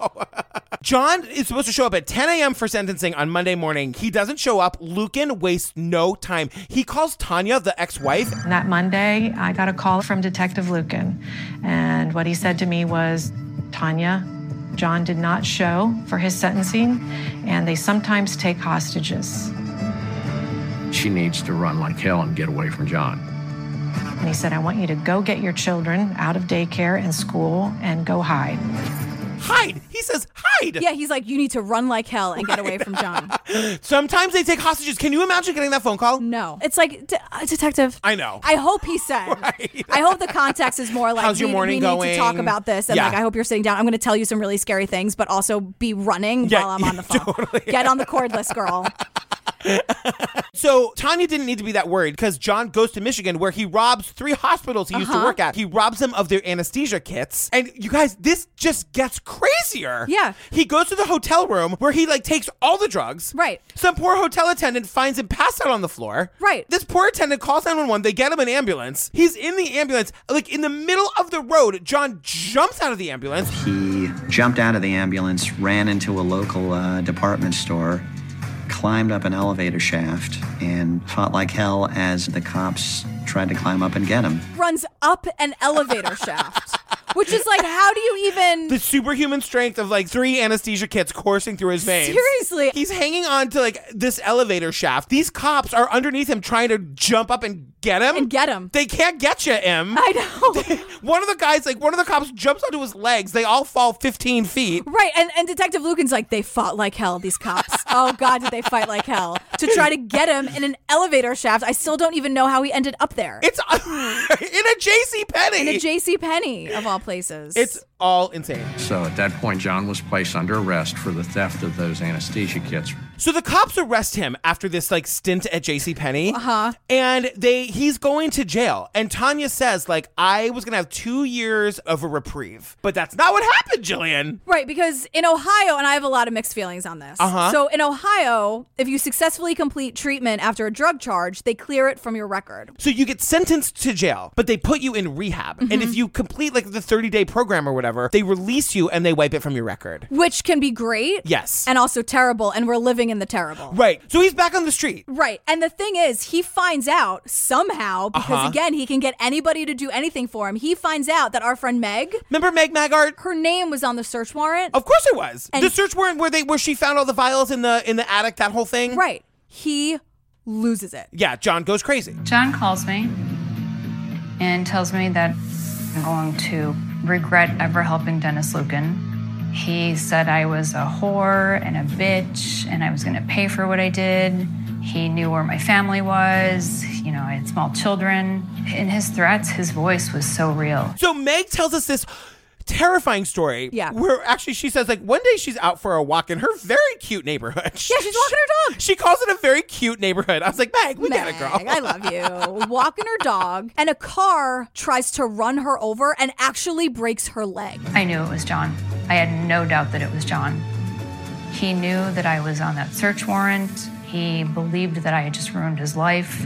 John is supposed to show up at ten a.m. for sentencing on Monday morning. He doesn't show up. Lucan wastes no time. He calls Tanya, the ex-wife. And that Monday, I got a call from Detective Lucan. And what he said to me was, Tanya, John did not show for his sentencing, and they sometimes take hostages. She needs to run like hell and get away from John. And he said, I want you to go get your children out of daycare and school and go hide. Hide. He says, hide. died. Yeah, he's like, you need to run like hell and get away from John. Sometimes they take hostages. Can you imagine getting that phone call? No. It's like, D- uh, detective. I know. I hope he said. Right. I hope the context is more like, how's your we, morning we going? need to talk about this. And yeah. like, I hope you're sitting down. I'm going to tell you some really scary things, but also be running yeah, while I'm on the phone. Totally. Get on the cordless, girl. So Tanya didn't need to be that worried because John goes to Michigan where he robs three hospitals he used Uh-huh. to work at. He robs them of their anesthesia kits. And you guys, this just gets crazier. Yeah. He goes to the hotel room where he like takes all the drugs. Right. Some poor hotel attendant finds him passed out on the floor. Right. This poor attendant calls nine one one. They get him an ambulance. He's in the ambulance. Like in the middle of the road, John jumps out of the ambulance. He jumped out of the ambulance, ran into a local uh, department store, climbed up an elevator shaft, and fought like hell as the cops tried to climb up and get him. Runs up an elevator shaft. Which is like, how do you even... The superhuman strength of like three anesthesia kits coursing through his veins. Seriously. He's hanging on to like this elevator shaft. These cops are underneath him trying to jump up and get him. And get him. They can't get you, Em. I know. One of the guys, like one of the cops jumps onto his legs. They all fall fifteen feet. Right. And, and Detective Lucan's like, they fought like hell, these cops. Oh, God, did they fight like hell. To try to get him in an elevator shaft. I still don't even know how he ended up there. It's in a JCPenney. In a JCPenney, of all places. It's all insane. So at that point, John was placed under arrest for the theft of those anesthesia kits. So the cops arrest him after this like stint at JCPenney. Uh-huh. And they he's going to jail. And Tanya says, like, I was gonna have two years of a reprieve. But that's not what happened, Jillian. Right, because in Ohio, and I have a lot of mixed feelings on this. Uh-huh. So in Ohio, if you successfully complete treatment after a drug charge, they clear it from your record. So you get sentenced to jail, but they put you in rehab. Mm-hmm. And if you complete like the thirty-day program or whatever, they release you and they wipe it from your record. Which can be great. Yes. And also terrible, and we're living in the terrible. Right. So he's back on the street. Right. And the thing is, he finds out somehow, because Uh-huh. again, he can get anybody to do anything for him. He finds out that our friend Meg, Remember Meg Maggart? her name was on the search warrant. Of course it was. And- the search warrant where they where she found all the vials in the in the attic, that whole thing. Right. He loses it. Yeah, John goes crazy. John calls me and tells me that I'm going to regret ever helping Dennis Lucan. He said I was a whore and a bitch and I was going to pay for what I did. He knew where my family was. You know, I had small children. In his threats, his voice was so real. So Meg tells us this terrifying story. Yeah. Where actually she says like one day she's out for a walk in her very cute neighborhood. Yeah, she's walking her dog. She calls it a very cute neighborhood. I was like, Meg, we Meg, get it, girl. I love you. Walking her dog, and a car tries to run her over and actually breaks her leg. I knew it was John. I had no doubt that it was John. He knew that I was on that search warrant. He believed that I had just ruined his life.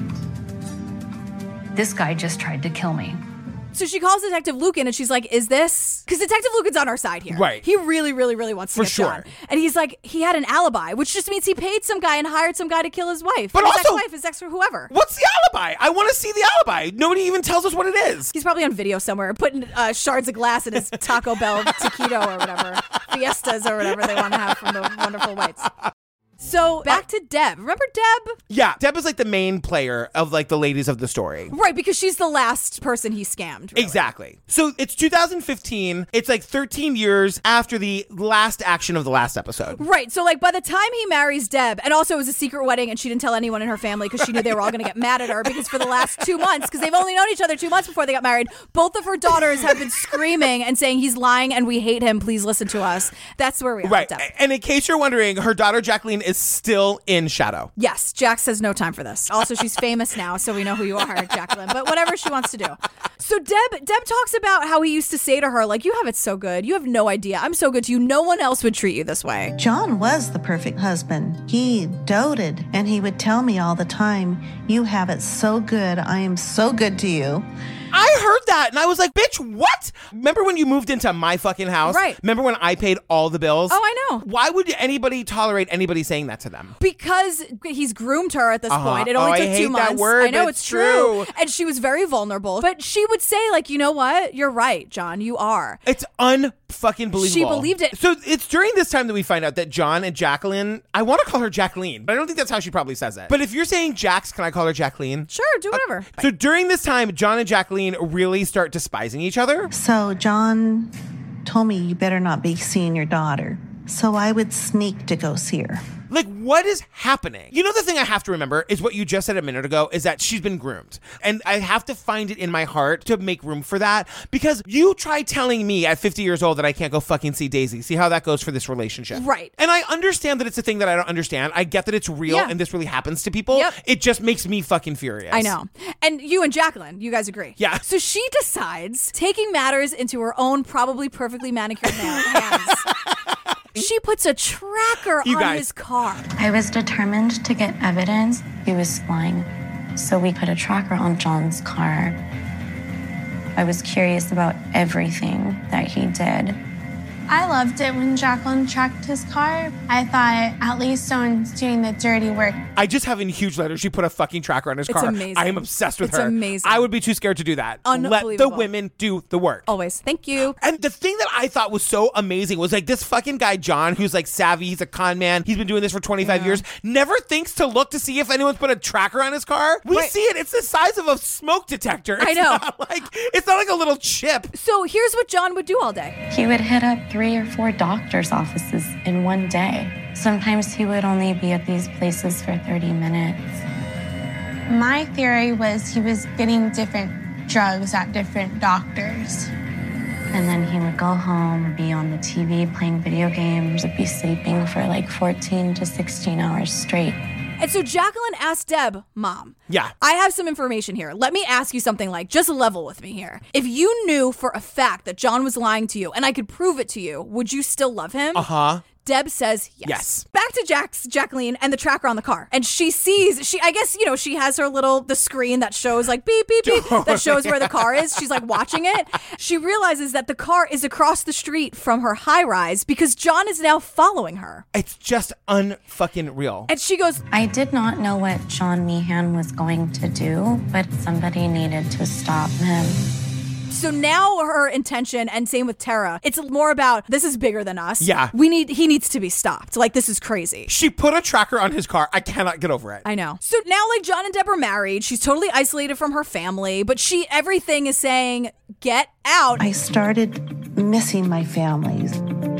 This guy just tried to kill me. So she calls Detective Lucan and she's like, is this... Because Detective Lucan's on our side here. Right. He really, really, really wants to For get sure. John. And he's like, he had an alibi, which just means he paid some guy and hired some guy to kill his wife. But his also- ex-wife, his ex or whoever. What's the alibi? I want to see the alibi. Nobody even tells us what it is. He's probably on video somewhere, putting uh, shards of glass in his Taco Bell taquito or whatever. Fiestas or whatever they want to have from the Wonderful Whites. So back to Deb. Remember Deb? Yeah, Deb is like the main player of like the ladies of the story. Right, because she's the last person he scammed. Really. Exactly. So it's two thousand fifteen. It's like thirteen years after the last action of the last episode. Right. So, like, by the time he marries Deb, and also it was a secret wedding, and she didn't tell anyone in her family because she knew they were all going to get mad at her because for the last two months, because they've only known each other two months before they got married, both of her daughters have been screaming and saying he's lying and we hate him. Please listen to us. That's where we are. Right. With Deb. And in case you're wondering, her daughter Jacqueline is still in shadow. Yes, Jax has no time for this. Also, she's famous now, so we know who you are, Jacqueline. But whatever she wants to do. So Deb, Deb talks about how he used to say to her, like, you have it so good. You have no idea. I'm so good to you. No one else would treat you this way. John was the perfect husband. He doted, and he would tell me all the time, you have it so good. I am so good to you. I heard that and I was like, bitch, what? Remember when you moved into my fucking house? Right. Remember when I paid all the bills? Oh, I know. Why would anybody tolerate anybody saying that to them? Because he's groomed her at this Uh-huh. point. It only Oh, I took hate two that months. word, I know but it's it's true. true. And she was very vulnerable. But she would say, like, you know what? You're right, John. You are. It's unfucking believable. She believed it. So it's during this time that we find out that John and Jacqueline, I want to call her Jacqueline, but I don't think that's how she probably says it. But if you're saying Jax, can I call her Jacqueline? Sure, do whatever. Uh, so during this time, John and Jacqueline really start despising each other. So John told me, you better not be seeing your daughter. So I would sneak to go see her. Like, what is happening? You know, the thing I have to remember is what you just said a minute ago is that she's been groomed. And I have to find it in my heart to make room for that, because you try telling me at fifty years old that I can't go fucking see Daisy. See how that goes for this relationship. Right. And I understand that it's a thing that I don't understand. I get that it's real Yeah. and this really happens to people. Yep. It just makes me fucking furious. I know. And you and Jacqueline, you guys agree. Yeah. So she decides, taking matters into her own probably perfectly manicured hands, she puts a tracker You on guys. his car. I was determined to get evidence he was lying, so we put a tracker on John's car. I was curious about everything that he did. I loved it when Jacqueline tracked his car. I thought at least someone's doing the dirty work. I just have in huge letters, she put a fucking tracker on his It's car. amazing. I am obsessed with It's her. amazing. I would be too scared to do that. Let the Unbelievable. women do the work. Always. Thank you. And the thing that I thought was so amazing was like this fucking guy, John, who's like savvy. He's a con man. He's been doing this for twenty-five years. Never thinks to look to see if anyone's put a tracker on his car. We Right. see it. It's the size of a smoke detector. I It's know. Not like, it's not like a little chip. So here's what John would do all day. He would hit up three or four doctor's offices in one day. Sometimes he would only be at these places for thirty minutes. My theory was he was getting different drugs at different doctors. And then he would go home or be on the T V playing video games, would be sleeping for like fourteen to sixteen hours straight. And so Jacqueline asked Deb, Mom, Yeah. I have some information here. Let me ask you something, like, just level with me here. If you knew for a fact that John was lying to you and I could prove it to you, would you still love him? Uh-huh. Deb says yes. Yes. Back to Jack's, Jacqueline and the tracker on the car. And she sees, she I guess, you know, she has her little, the screen that shows like beep, beep, beep, that shows where the car is. She's like watching it. She realizes that the car is across the street from her high rise because John is now following her. It's just unfucking real. And she goes, I did not know what John Meehan was going to do, but somebody needed to stop him. so now her intention, and same with Tara, it's more about, this is bigger than us. Yeah. We need, he needs to be stopped. Like, this is crazy. She put a tracker on his car. I cannot get over it. I know. So now, like, John and Deb are married. She's totally isolated from her family, but she, everything is saying, get out. I started missing my family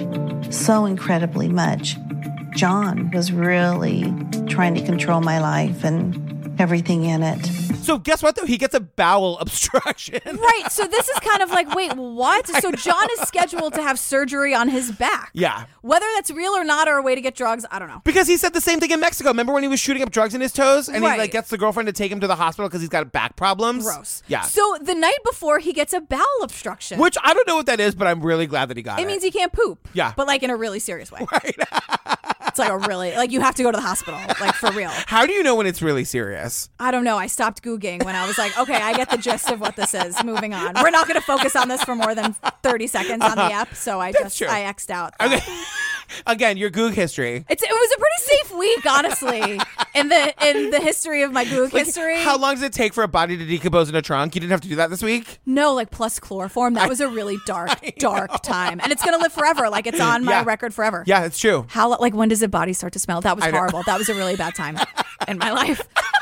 so incredibly much. John was really trying to control my life and everything in it. So guess what, though? He gets a bowel obstruction. Right. So this is kind of like, wait, what? So John is scheduled to have surgery on his back. Yeah. Whether that's real or not, or a way to get drugs, I don't know. Because he said the same thing in Mexico. Remember when he was shooting up drugs in his toes? And Right. he like gets the girlfriend to take him to the hospital because he's got back problems? Gross. Yeah. So the night before, he gets a bowel obstruction. Which I don't know what that is, but I'm really glad that he got it. It means he can't poop. Yeah. But like in a really serious way. Right. It's like a really, like you have to go to the hospital, like for real. How do you know when it's really serious? I don't know. I stopped Googling when I was like, okay, I get the gist of what this is. Moving on. We're not going to focus on this for more than thirty seconds on the Uh-huh. app. So I That's just, true. I X'd out. that. Okay. Again, your Goog history. It's, it was a pretty safe week, honestly, in the in the history of my Goog Like, history. How long does it take for a body to decompose in a trunk? You didn't have to do that this week? No, like plus chloroform. That was a really dark, dark time. And it's going to live forever. Like it's on my Yeah. record forever. Yeah, it's true. How, like, when does a body start to smell? That was I know. horrible. That was a really bad time in my life.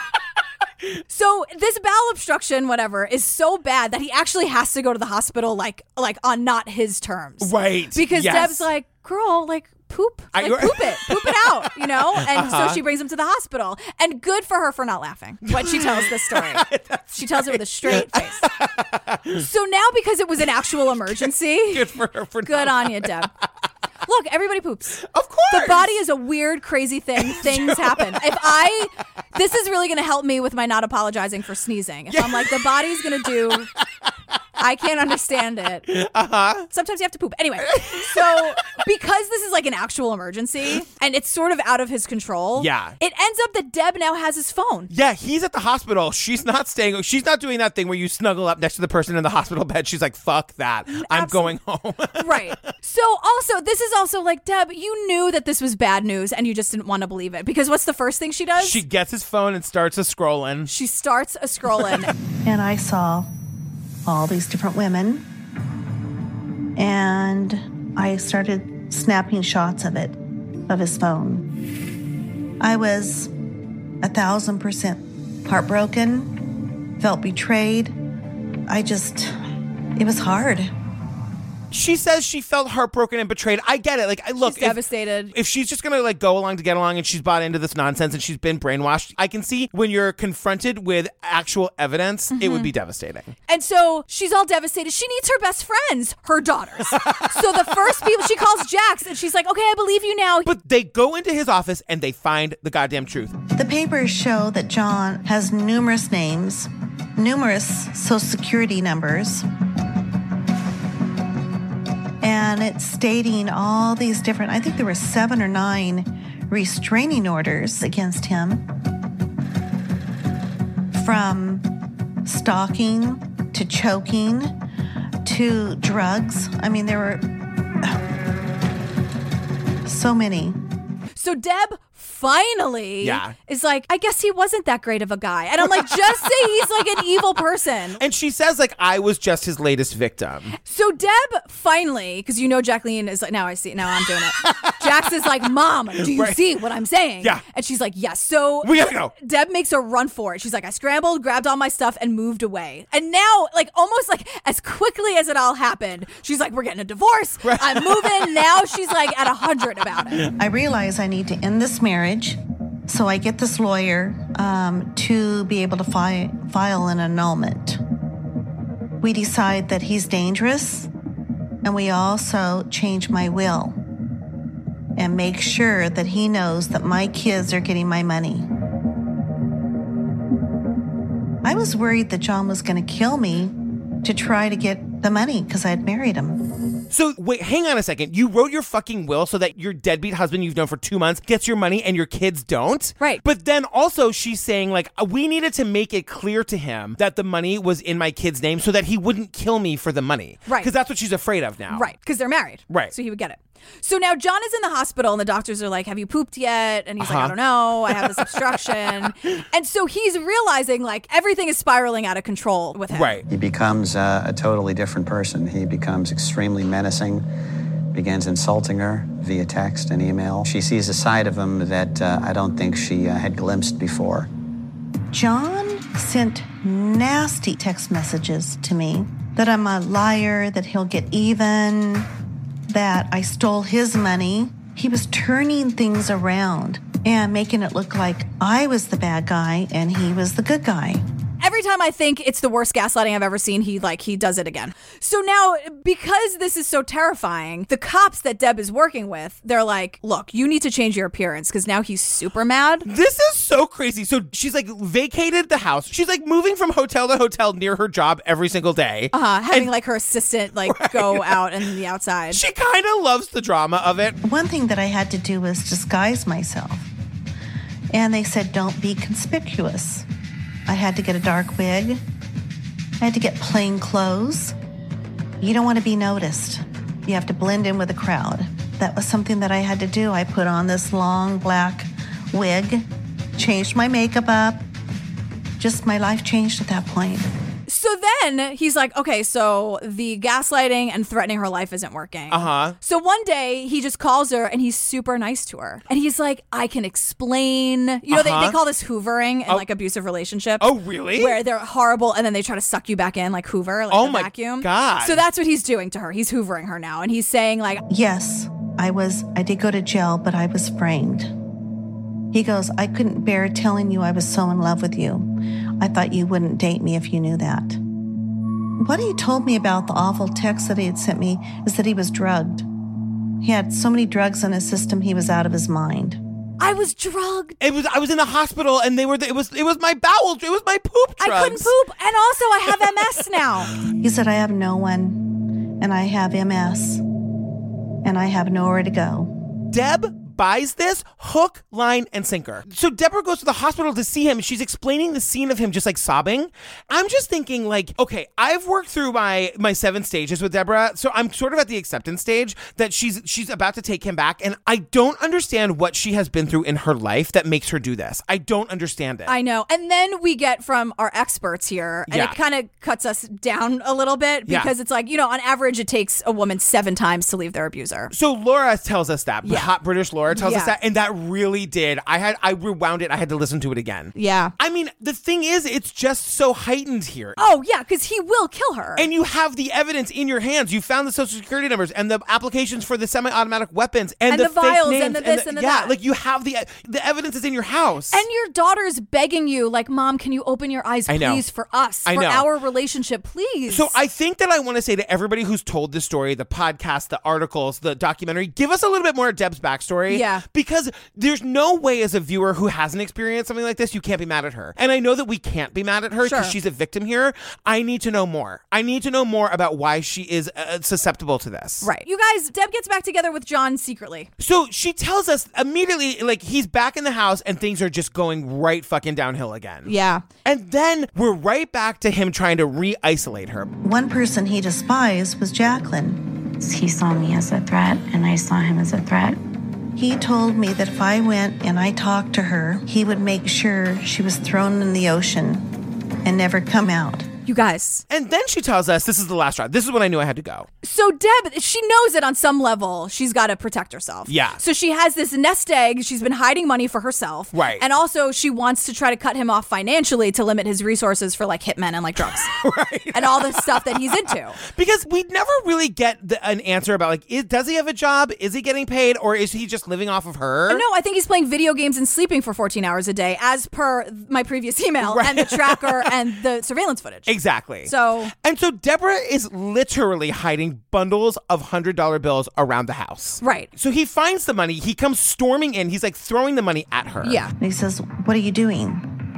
So this bowel obstruction, whatever, is so bad that he actually has to go to the hospital, like, like on not his terms. Right. Because Yes. Deb's like, girl, like, poop, I- like, poop it, poop it out, you know? And Uh-huh. so she brings him to the hospital. And good for her for not laughing when she tells this story. She tells it with a straight face. So now, because it was an actual emergency, Good for her for good on you, Deb. Look, everybody poops. Of course. The body is a weird, crazy thing. Things happen. If I, this is really going to help me with my not apologizing for sneezing. If I'm like, the body's going to do, I can't understand it. Uh-huh. Sometimes you have to poop. Anyway, so because this is like an actual emergency and it's sort of out of his control. Yeah. It ends up that Deb now has his phone. Yeah, he's at the hospital. She's not staying. She's not doing that thing where you snuggle up next to the person in the hospital bed. She's like, fuck that. I'm going home. Right. So also, this is also like, Deb, you knew that this was bad news and you just didn't want to believe it. Because what's the first thing she does? She gets his phone and starts a scrolling. She starts a scrolling. And I saw all these different women, and I started snapping shots of it, of his phone. I was a thousand percent heartbroken, felt betrayed. I just, it was hard. She says she felt heartbroken and betrayed. I get it. Like, I look, she's if, devastated. If she's just gonna like go along to get along and she's bought into this nonsense and she's been brainwashed, I can see when you're confronted with actual evidence, mm-hmm. it would be devastating. And so she's all devastated. She needs her best friends, her daughters. So the first people, she calls Jax and she's like, okay, I believe you now. But they go into his office and they find the goddamn truth. The papers show that John has numerous names, numerous social security numbers, and it's stating all these different, I think there were seven or nine restraining orders against him, from stalking to choking to drugs. I mean, there were so many. So Deb finally yeah. is like, I guess he wasn't that great of a guy. And I'm like, just say he's like an evil person. And she says, like, I was just his latest victim. So Deb finally, because you know Jacqueline is like, now I see, now I'm doing it. Jax is like, Mom, do you right. see what I'm saying? Yeah. And she's like, yes. So we gotta go. Deb makes a run for it. She's like, I scrambled, grabbed all my stuff, and moved away. And now, like, almost like as quickly as it all happened, she's like, we're getting a divorce. Right. I'm moving. Now she's like at a hundred about it. I realize I need to end this marriage. So I get this lawyer um, to be able to fi- file an annulment. We decide that he's dangerous, and we also change my will and make sure that he knows that my kids are getting my money. I was worried that John was going to kill me to try to get the money because I had married him. So wait, hang on a second. You wrote your fucking will so that your deadbeat husband you've known for two months gets your money and your kids don't? Right. But then also she's saying like, we needed to make it clear to him that the money was in my kid's name so that he wouldn't kill me for the money. Right. Because that's what she's afraid of now. Right. Because they're married. Right. So he would get it. So now John is in the hospital and the doctors are like, have you pooped yet? And he's uh-huh. like, I don't know. I have this obstruction. And so he's realizing like everything is spiraling out of control with him. Right. He becomes uh, a totally different person. He becomes extremely menacing, begins insulting her via text and email. She sees a side of him that uh, I don't think she uh, had glimpsed before. John sent nasty text messages to me that I'm a liar, that he'll get even, that I stole his money. He was turning things around and making it look like I was the bad guy and he was the good guy. Every time I think it's the worst gaslighting I've ever seen, he like he does it again. So now, because this is so terrifying, the cops that Deb is working with, they're like, look, you need to change your appearance because now he's super mad. This is so crazy. So she's like vacated the house. She's like moving from hotel to hotel near her job every single day. Uh-huh, having and, like her assistant like right. go out in the outside. She kind of loves the drama of it. One thing that I had to do was disguise myself. And they said, don't be conspicuous. I had to get a dark wig. I had to get plain clothes. You don't want to be noticed. You have to blend in with the crowd. That was something that I had to do. I put on this long black wig, changed my makeup up. Just my life changed at that point. So then he's like, okay, so the gaslighting and threatening her life isn't working. Uh-huh. So one day he just calls her and he's super nice to her. And he's like, I can explain. You know, uh-huh. they, they call this hoovering in oh. like abusive relationships. Oh, really? Where they're horrible and then they try to suck you back in like Hoover, like oh the my vacuum. God. So that's what he's doing to her. He's hoovering her now. And he's saying like, yes, I was, I did go to jail, but I was framed. He goes, I couldn't bear telling you I was so in love with you. I thought you wouldn't date me if you knew that. What he told me about the awful text that he had sent me is that he was drugged. He had so many drugs in his system, he was out of his mind. I was drugged. It was. I was in the hospital, and they were. The, it was. It was my bowel. It was my poop drugs. I couldn't poop, and also I have M S now. He said, I have no one, and I have M S, and I have nowhere to go. Deb buys this hook, line, and sinker. So Deborah goes to the hospital to see him. She's explaining the scene of him just like sobbing. I'm just thinking like, okay, I've worked through my my seven stages with Deborah, so I'm sort of at the acceptance stage that she's she's about to take him back, and I don't understand what she has been through in her life that makes her do this. I don't understand it. I know. And then we get from our experts here, and yeah. it kind of cuts us down a little bit because yeah. it's like, you know, on average, it takes a woman seven times to leave their abuser. So Laura tells us that, yeah. hot British Laura Laura tells Yeah. us that, and that really did. I had I rewound it. I had to listen to it again. Yeah. I mean, the thing is, it's just so heightened here. Oh, yeah, because he will kill her. And you have the evidence in your hands. You found the social security numbers and the applications for the semi-automatic weapons and, And the, the fake vials names and the this and the yeah, that. like you have the the evidence is in your house. And your daughter's begging you, like, Mom, can you open your eyes, I know. please, for us, I for know. our relationship, please? So I think that I want to say to everybody who's told this story, the podcast, the articles, the documentary, give us a little bit more of Deb's backstory. Yeah. Because there's no way as a viewer who hasn't experienced something like this, you can't be mad at her. And I know that we can't be mad at her because Sure. she's a victim here. I need to know more. I need to know more about why she is uh, susceptible to this. Right. You guys, Deb gets back together with John secretly. So she tells us immediately, like, he's back in the house and things are just going right fucking downhill again. Yeah. And then we're right back to him trying to re-isolate her. One person he despised was Jacqueline. He saw me as a threat, and I saw him as a threat. He told me that if I went and I talked to her, he would make sure she was thrown in the ocean and never come out. You guys. And then she tells us, this is the last straw. This is when I knew I had to go. So Deb, she knows that on some level she's got to protect herself. Yeah. So she has this nest egg. She's been hiding money for herself. Right. And also she wants to try to cut him off financially to limit his resources for like hitmen and like drugs. Right. And all the stuff that he's into. Because we never really get the, an answer about, like, is, does he have a job? Is he getting paid? Or is he just living off of her? No, I think he's playing video games and sleeping for fourteen hours a day, as per my previous email Right. and the tracker and the surveillance footage. Exactly. So And so Deborah is literally hiding bundles of one hundred dollar bills around the house. Right. So he finds the money. He comes storming in. He's like throwing the money at her. Yeah. And he says, "What are you doing?"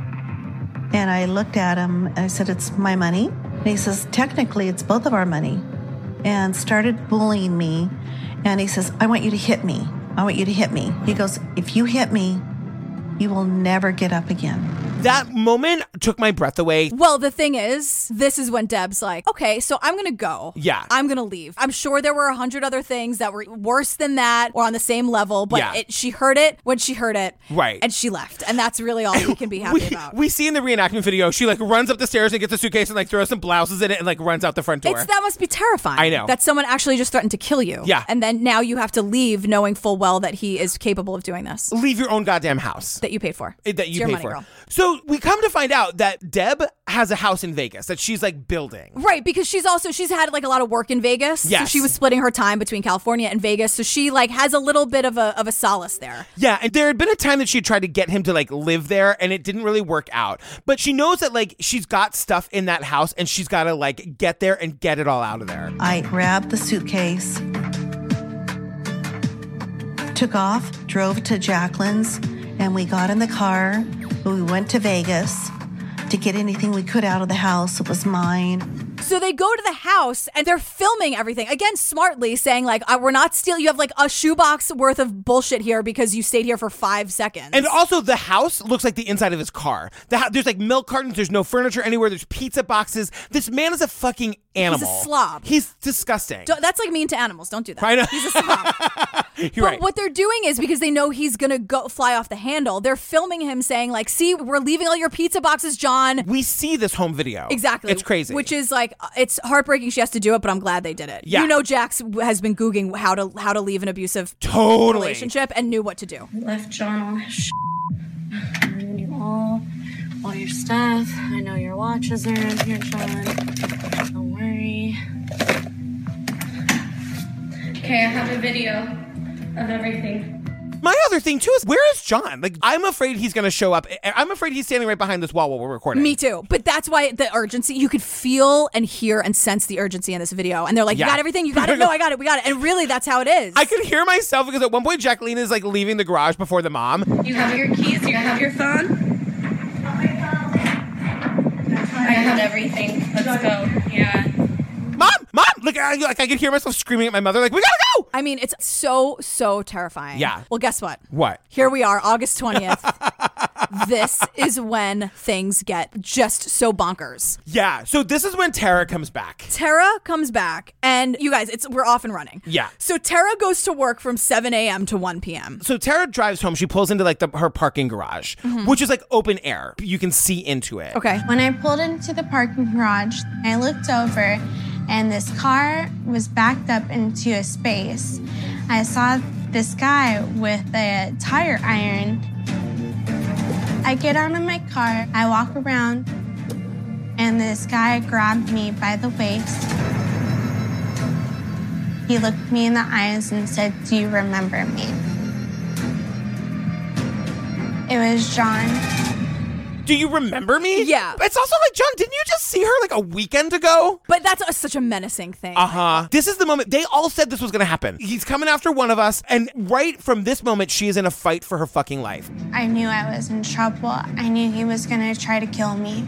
And I looked at him and I said, "It's my money." And he says, "Technically, it's both of our money." And started bullying me. And he says, "I want you to hit me. I want you to hit me." He goes, "If you hit me, you will never get up again." That moment took my breath away. Well, the thing is, this is when Deb's like, okay, so I'm going to go. Yeah. I'm going to leave. I'm sure there were a hundred other things that were worse than that or on the same level, but Yeah. it, she heard it when she heard it. Right. And she left. And that's really all we can be happy we, about. we see in the reenactment video, she like runs up the stairs and gets a suitcase and like throws some blouses in it and like runs out the front door. It's, that must be terrifying. I know. That someone actually just threatened to kill you. Yeah. And then now you have to leave knowing full well that he is capable of doing this. Leave your own goddamn house. That you paid for. That It's you your paid money, for. girl. So we come to find out that Deb has a house in Vegas that she's like building. Right, because she's also, she's had like a lot of work in Vegas. So Yes. she was splitting her time between California and Vegas. So she like has a little bit of a, of a solace there. Yeah, and there had been a time that she had tried to get him to like live there and it didn't really work out. But she knows that like she's got stuff in that house and she's got to like get there and get it all out of there. I grabbed the suitcase, took off, drove to Jacqueline's, and we got in the car. We went to Vegas to get anything we could out of the house. It was mine. So they go to the house and they're filming everything. Again, smartly saying like, uh, we're not stealing. You have like a shoebox worth of bullshit here because you stayed here for five seconds. And also the house looks like the inside of his car. The ho- there's like milk cartons. There's no furniture anywhere. There's pizza boxes. This man is a fucking animal. He's a slob. He's disgusting. Don't- that's like mean to animals. Don't do that. I know. He's a slob. You're But right. what they're doing is because they know he's going to go fly off the handle, they're filming him saying like, see, we're leaving all your pizza boxes, John. We see this home video. Exactly. It's crazy. Which is like, it's heartbreaking she has to do it, but I'm glad they did it. Yeah. You know, Jax has been Googling how to how to leave an abusive Totally. relationship and knew what to do. I left John all his shit. I'm gonna do all, all your stuff. I know your watches are in here, John. Don't worry. Okay, I have a video of everything. My other thing too is, where is John? Like, I'm afraid he's going to show up. I- I'm afraid he's standing right behind this wall while we're recording. Me too. But that's why the urgency, you could feel and hear and sense the urgency in this video. And they're like, Yeah. you got everything? You got it? No, I got it. We got it. And really, that's how it is. I could hear myself because at one point Jacqueline is like leaving the garage before the mom. You have your keys? You have your phone? I have everything. Let's go. Yeah. Mom, mom! Like I, like I could hear myself screaming at my mother, like, we gotta go! I mean, it's so, so terrifying. Yeah. Well, guess what? What? Here we are, August twentieth. This is when things get just so bonkers. Yeah, so this is when Tara comes back. Tara comes back, and you guys, it's we're off and running. Yeah. So Tara goes to work from seven a.m. to one p.m. So Tara drives home. She pulls into like the, her parking garage, Mhm. which is like open air. You can see into it. Okay. When I pulled into the parking garage, I looked over and this car was backed up into a space. I saw this guy with a tire iron. I get out of my car, I walk around, and this guy grabbed me by the waist. He looked me in the eyes and said, "Do you remember me?" It was John. Do you remember me? Yeah. It's also like, John, didn't you just see her like a weekend ago? But that's a, such a menacing thing. Uh-huh. This is the moment. They all said this was going to happen. He's coming after one of us. And right from this moment, she is in a fight for her fucking life. I knew I was in trouble. I knew he was going to try to kill me.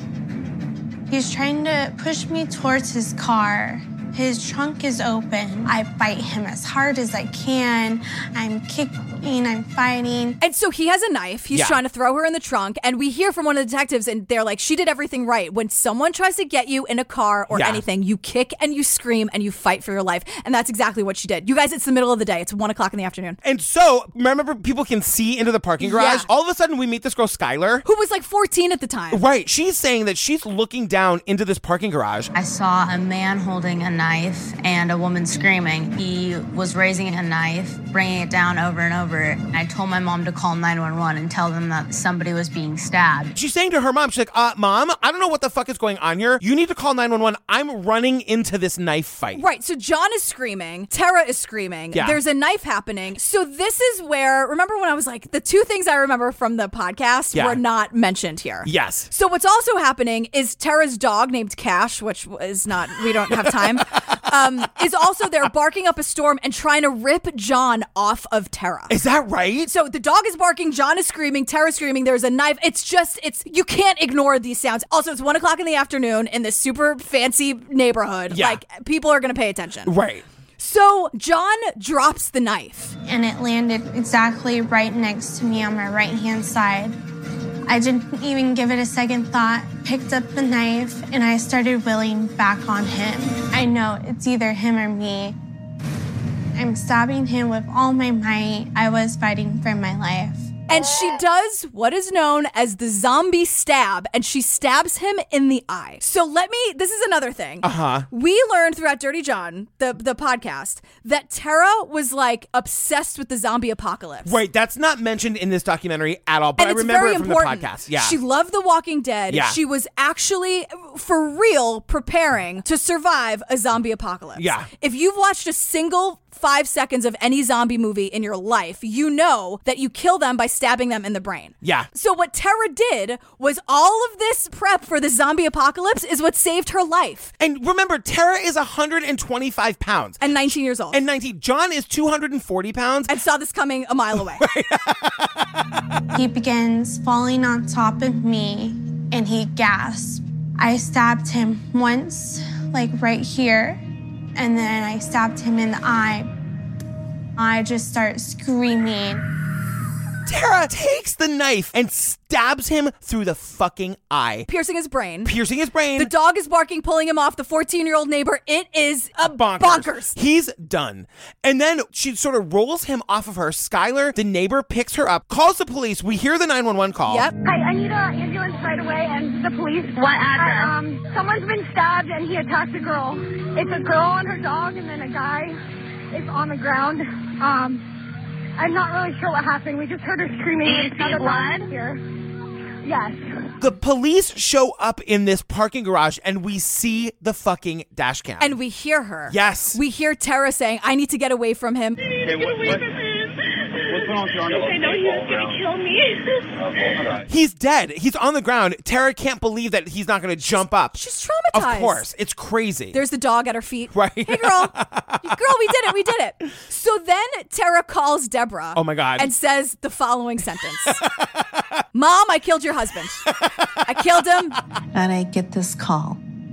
He's trying to push me towards his car. His trunk is open. I fight him as hard as I can. I'm kicking, I'm fighting. And so he has a knife. He's Yeah. trying to throw her in the trunk. And we hear from one of the detectives, and they're like, she did everything right. When someone tries to get you in a car or Yeah. anything, you kick and you scream and you fight for your life. And that's exactly what she did. You guys, it's the middle of the day. It's one o'clock in the afternoon. And so, remember, people can see into the parking garage? Yeah. All of a sudden, we meet this girl, Skylar. Who was like fourteen at the time. Right. She's saying that she's looking down into this parking garage. I saw a man holding a knife and a woman screaming. He was raising a knife, bringing it down over and over. I told my mom to call nine one one and tell them that somebody was being stabbed. She's saying to her mom, she's like, uh, Mom, I don't know what the fuck is going on here. You need to call nine one one. I'm running into this knife fight. Right, so John is screaming, Tara is screaming, Yeah. there's a knife happening. So this is where, remember when I was like, the two things I remember from the podcast Yeah. were not mentioned here. Yes. So what's also happening is Tara's dog named Cash, which is not, we don't have time, um, is also there barking up a storm and trying to rip John off of Tara. Is that right? So the dog is barking, John is screaming, Tara's screaming, there's a knife. It's just, it's, you can't ignore these sounds. Also, it's one o'clock in the afternoon in this super fancy neighborhood. Yeah. Like, people are going to pay attention. Right. So John drops the knife. And it landed exactly right next to me on my right-hand side. I didn't even give it a second thought, picked up the knife, and I started wheeling back on him. I know it's either him or me. I'm stabbing him with all my might. I was fighting for my life. And she does what is known as the zombie stab, and she stabs him in the eye. So let me, this is another thing. Uh-huh. We learned throughout Dirty John, the, the podcast, that Tara was like obsessed with the zombie apocalypse. Right. That's not mentioned in this documentary at all, but And I it's remember very it from important. the podcast. Yeah. She loved The Walking Dead. Yeah. She was actually, for real, preparing to survive a zombie apocalypse. Yeah. If you've watched a single five seconds of any zombie movie in your life, you know that you kill them by stabbing them in the brain. Yeah. So what Tara did was all of this prep for the zombie apocalypse is what saved her life. And remember, Tara is one hundred twenty-five pounds. And nineteen years old. And nineteen. John is two hundred forty pounds. And saw this coming a mile away. He begins falling on top of me, and he gasped. I stabbed him once, like right here, and then I stabbed him in the eye. I just start screaming. Tara takes the knife and stabs him through the fucking eye. Piercing his brain. Piercing his brain. The dog is barking, pulling him off. The fourteen-year-old neighbor, it is a bonkers. bonkers. He's done. And then she sort of rolls him off of her. Skylar, the neighbor, picks her up, calls the police. We hear the nine one one call. Yep. Hi, I need an ambulance right away and the police. What address? I, um, someone's been stabbed and he attacked a girl. It's a girl and her dog, and then a guy is on the ground. Um, I'm not really sure what happened. We just heard her screaming. Do you see blood? Here. Yes. The police show up in this parking garage and we see the fucking dash cam. And we hear her. Yes. We hear Tara saying, I need to get away from him. Hey, what, what, what's going on, John? I know he was going to kill me. He's dead. He's on the ground. Tara can't believe that he's not going to jump up. She's traumatized. Of course. It's crazy. There's the dog at her feet. Right. Hey, girl. Girl, we did it. We did it. So then Tara calls Deborah. Oh, my God. And says the following sentence. Mom, I killed your husband. I killed him. And I get this call.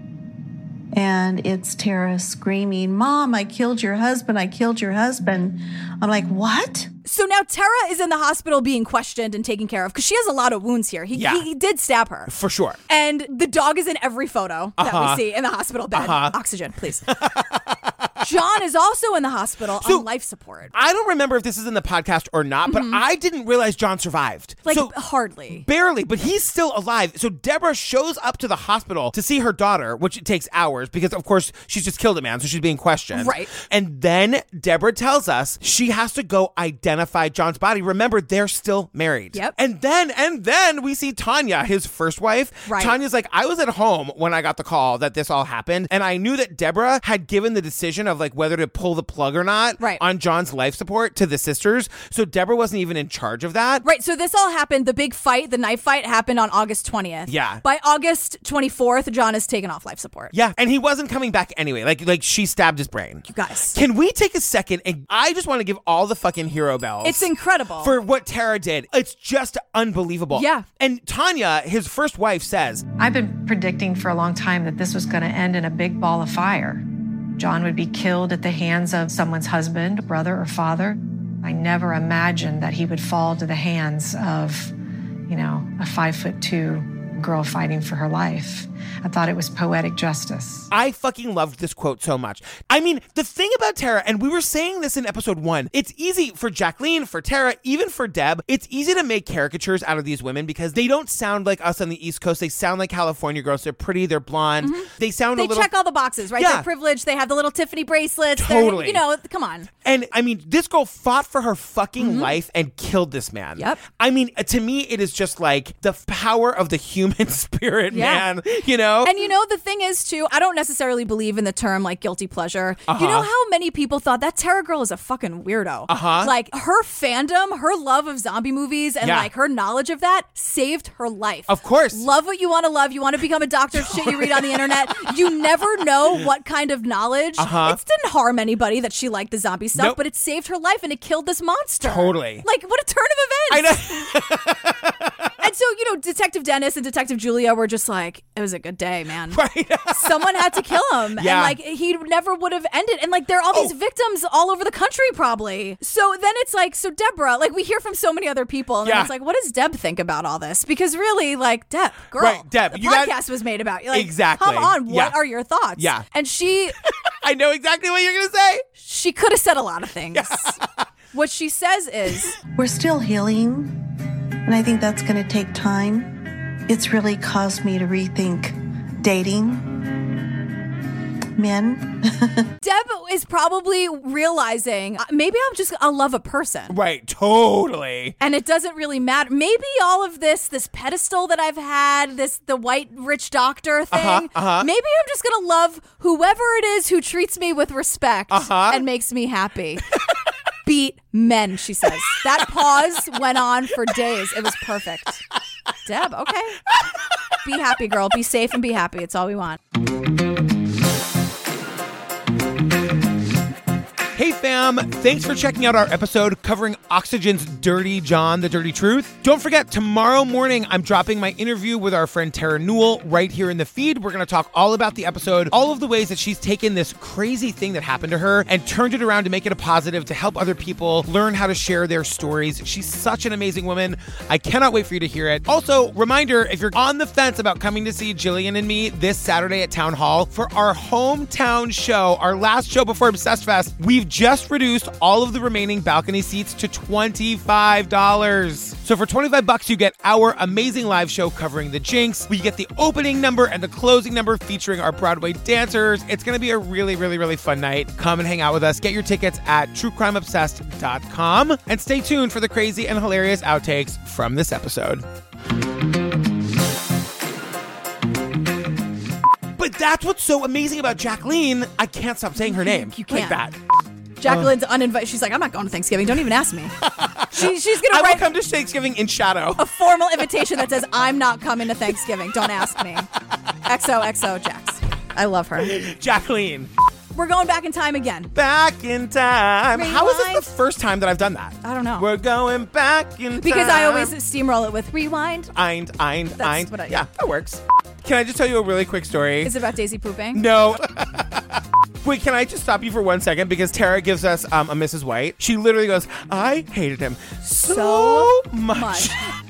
And it's Tara screaming, Mom, I killed your husband. I killed your husband. I'm like, what? So now Tara is in the hospital being questioned and taken care of because she has a lot of wounds here. He, Yeah. he, he did stab her. For sure. And the dog is in every photo that Uh-huh. we see in the hospital bed. Uh-huh. Oxygen, please. John is also in the hospital So, on life support. I don't remember if this is in the podcast or not, but Mhm. I didn't realize John survived. Like, so, hardly. Barely, but he's still alive. So Deborah shows up to the hospital to see her daughter, which it takes hours because, of course, she's just killed a man, so she's being questioned. Right. And then Deborah tells us she has to go identify John's body. Remember, they're still married. Yep. And then, and then we see Tanya, his first wife. Right. Tanya's like, I was at home when I got the call that this all happened, and I knew that Deborah had given the decision of like whether to pull the plug or not Right. on John's life support to the sisters. So Deborah wasn't even in charge of that. Right, so this all happened, the big fight, the knife fight happened on August twentieth. Yeah. By August twenty-fourth, John is taken off life support. Yeah, and he wasn't coming back anyway. Like, like she stabbed his brain. You guys. Can we take a second and I just want to give all the fucking hero bells. It's incredible. For what Tara did. It's just unbelievable. Yeah. And Tanya, his first wife, says, I've been predicting for a long time that this was going to end in a big ball of fire. John would be killed at the hands of someone's husband, brother, or father. I never imagined that he would fall to the hands of, you know, a five foot two girl fighting for her life. I thought it was poetic justice. I fucking loved this quote so much. I mean, the thing about Tara, and we were saying this in episode one, it's easy for Jacqueline, for Tara, even for Deb, it's easy to make caricatures out of these women because they don't sound like us on the East Coast. They sound like California girls. They're pretty, they're blonde. Mm-hmm. They sound They a little... check all the boxes, right? Yeah. They're privileged. They have the little Tiffany bracelets. They're- Totally. You know, come on. And I mean, this girl fought for her fucking Mm-hmm. life and killed this man. Yep. I mean, to me, it is just like the power of the human spirit, Yeah. man. You know? And you know, the thing is, too, I don't necessarily believe in the term like guilty pleasure. Uh-huh. You know how many people thought that Tara girl is a fucking weirdo? Uh-huh. Like, her fandom, her love of zombie movies, and Yeah. like her knowledge of that saved her life. Of course. Love what you want to love. You want to become a doctor of shit you read on the internet. You never know what kind of knowledge. Uh-huh. It didn't harm anybody that she liked the zombie stuff, Nope. but it saved her life and it killed this monster. Totally. Like, what a turn of events. I know. And so, you know, Detective Dennis and Detective Julia were just like, it was a good day, man. Right. Someone had to kill him. Yeah. And like, he never would have ended. And like, there are all these Oh. victims all over the country, probably. So then it's like, so Deborah, like, we hear from so many other people. And then Yeah. it's like, what does Deb think about all this? Because really, like, Deb, girl, Right, Deb, the you got- podcast was made about you. Like, Exactly. come on, what Yeah. are your thoughts? Yeah. And she, I know exactly what you're going to say. she could have said a lot of things. What she says is, We're still healing, and I think that's going to take time. It's really caused me to rethink dating men. Deb is probably realizing, uh, maybe I'm just, I'll love a person. Right. Totally. And it doesn't really matter. Maybe all of this, this pedestal that I've had, this the white rich doctor thing, Uh-huh, uh-huh. maybe I'm just gonna love whoever it is who treats me with respect Uh-huh. and makes me happy. Beat men, she says. That pause went on for days. It was perfect. Deb, okay. Be happy, girl. Be safe and be happy. It's all we want. Hey fam, thanks for checking out our episode covering Oxygen's Dirty John, The Dirty Truth. Don't forget, tomorrow morning, I'm dropping my interview with our friend Tara Newell right here in the feed. We're going to talk all about the episode, all of the ways that she's taken this crazy thing that happened to her and turned it around to make it a positive, to help other people learn how to share their stories. She's such an amazing woman. I cannot wait for you to hear it. Also, reminder, if you're on the fence about coming to see Jillian and me this Saturday at Town Hall for our hometown show, our last show before Obsessed Fest, we've just reduced all of the remaining balcony seats to twenty-five dollars. So for twenty-five bucks, you get our amazing live show covering the Jinx. We get the opening number and the closing number featuring our Broadway dancers. It's going to be a really, really, really fun night. Come and hang out with us. Get your tickets at true crime obsessed dot com and stay tuned for the crazy and hilarious outtakes from this episode. But that's what's so amazing about Jacqueline. I can't stop saying her name. You Like can't. that. Jacqueline's uninvited. She's like, I'm not going to Thanksgiving. Don't even ask me. she, she's going I to will write come to Thanksgiving in shadow. a formal invitation that says, I'm not coming to Thanksgiving. Don't ask me. X O X O Jax. I love her. Jacqueline. We're going back in time again. Back in time. How is this Rewind. the first time that I've done that? I don't know. We're going back in time. Because I always steamroll it with rewind. Eind, eind, That's eind. what I do. Yeah, that works. Can I just tell you a really quick story? Is it about Daisy pooping? No. Wait, can I just stop you for one second? Because Tara gives us um, a Missus White. She literally goes, I hated him so, So much. much.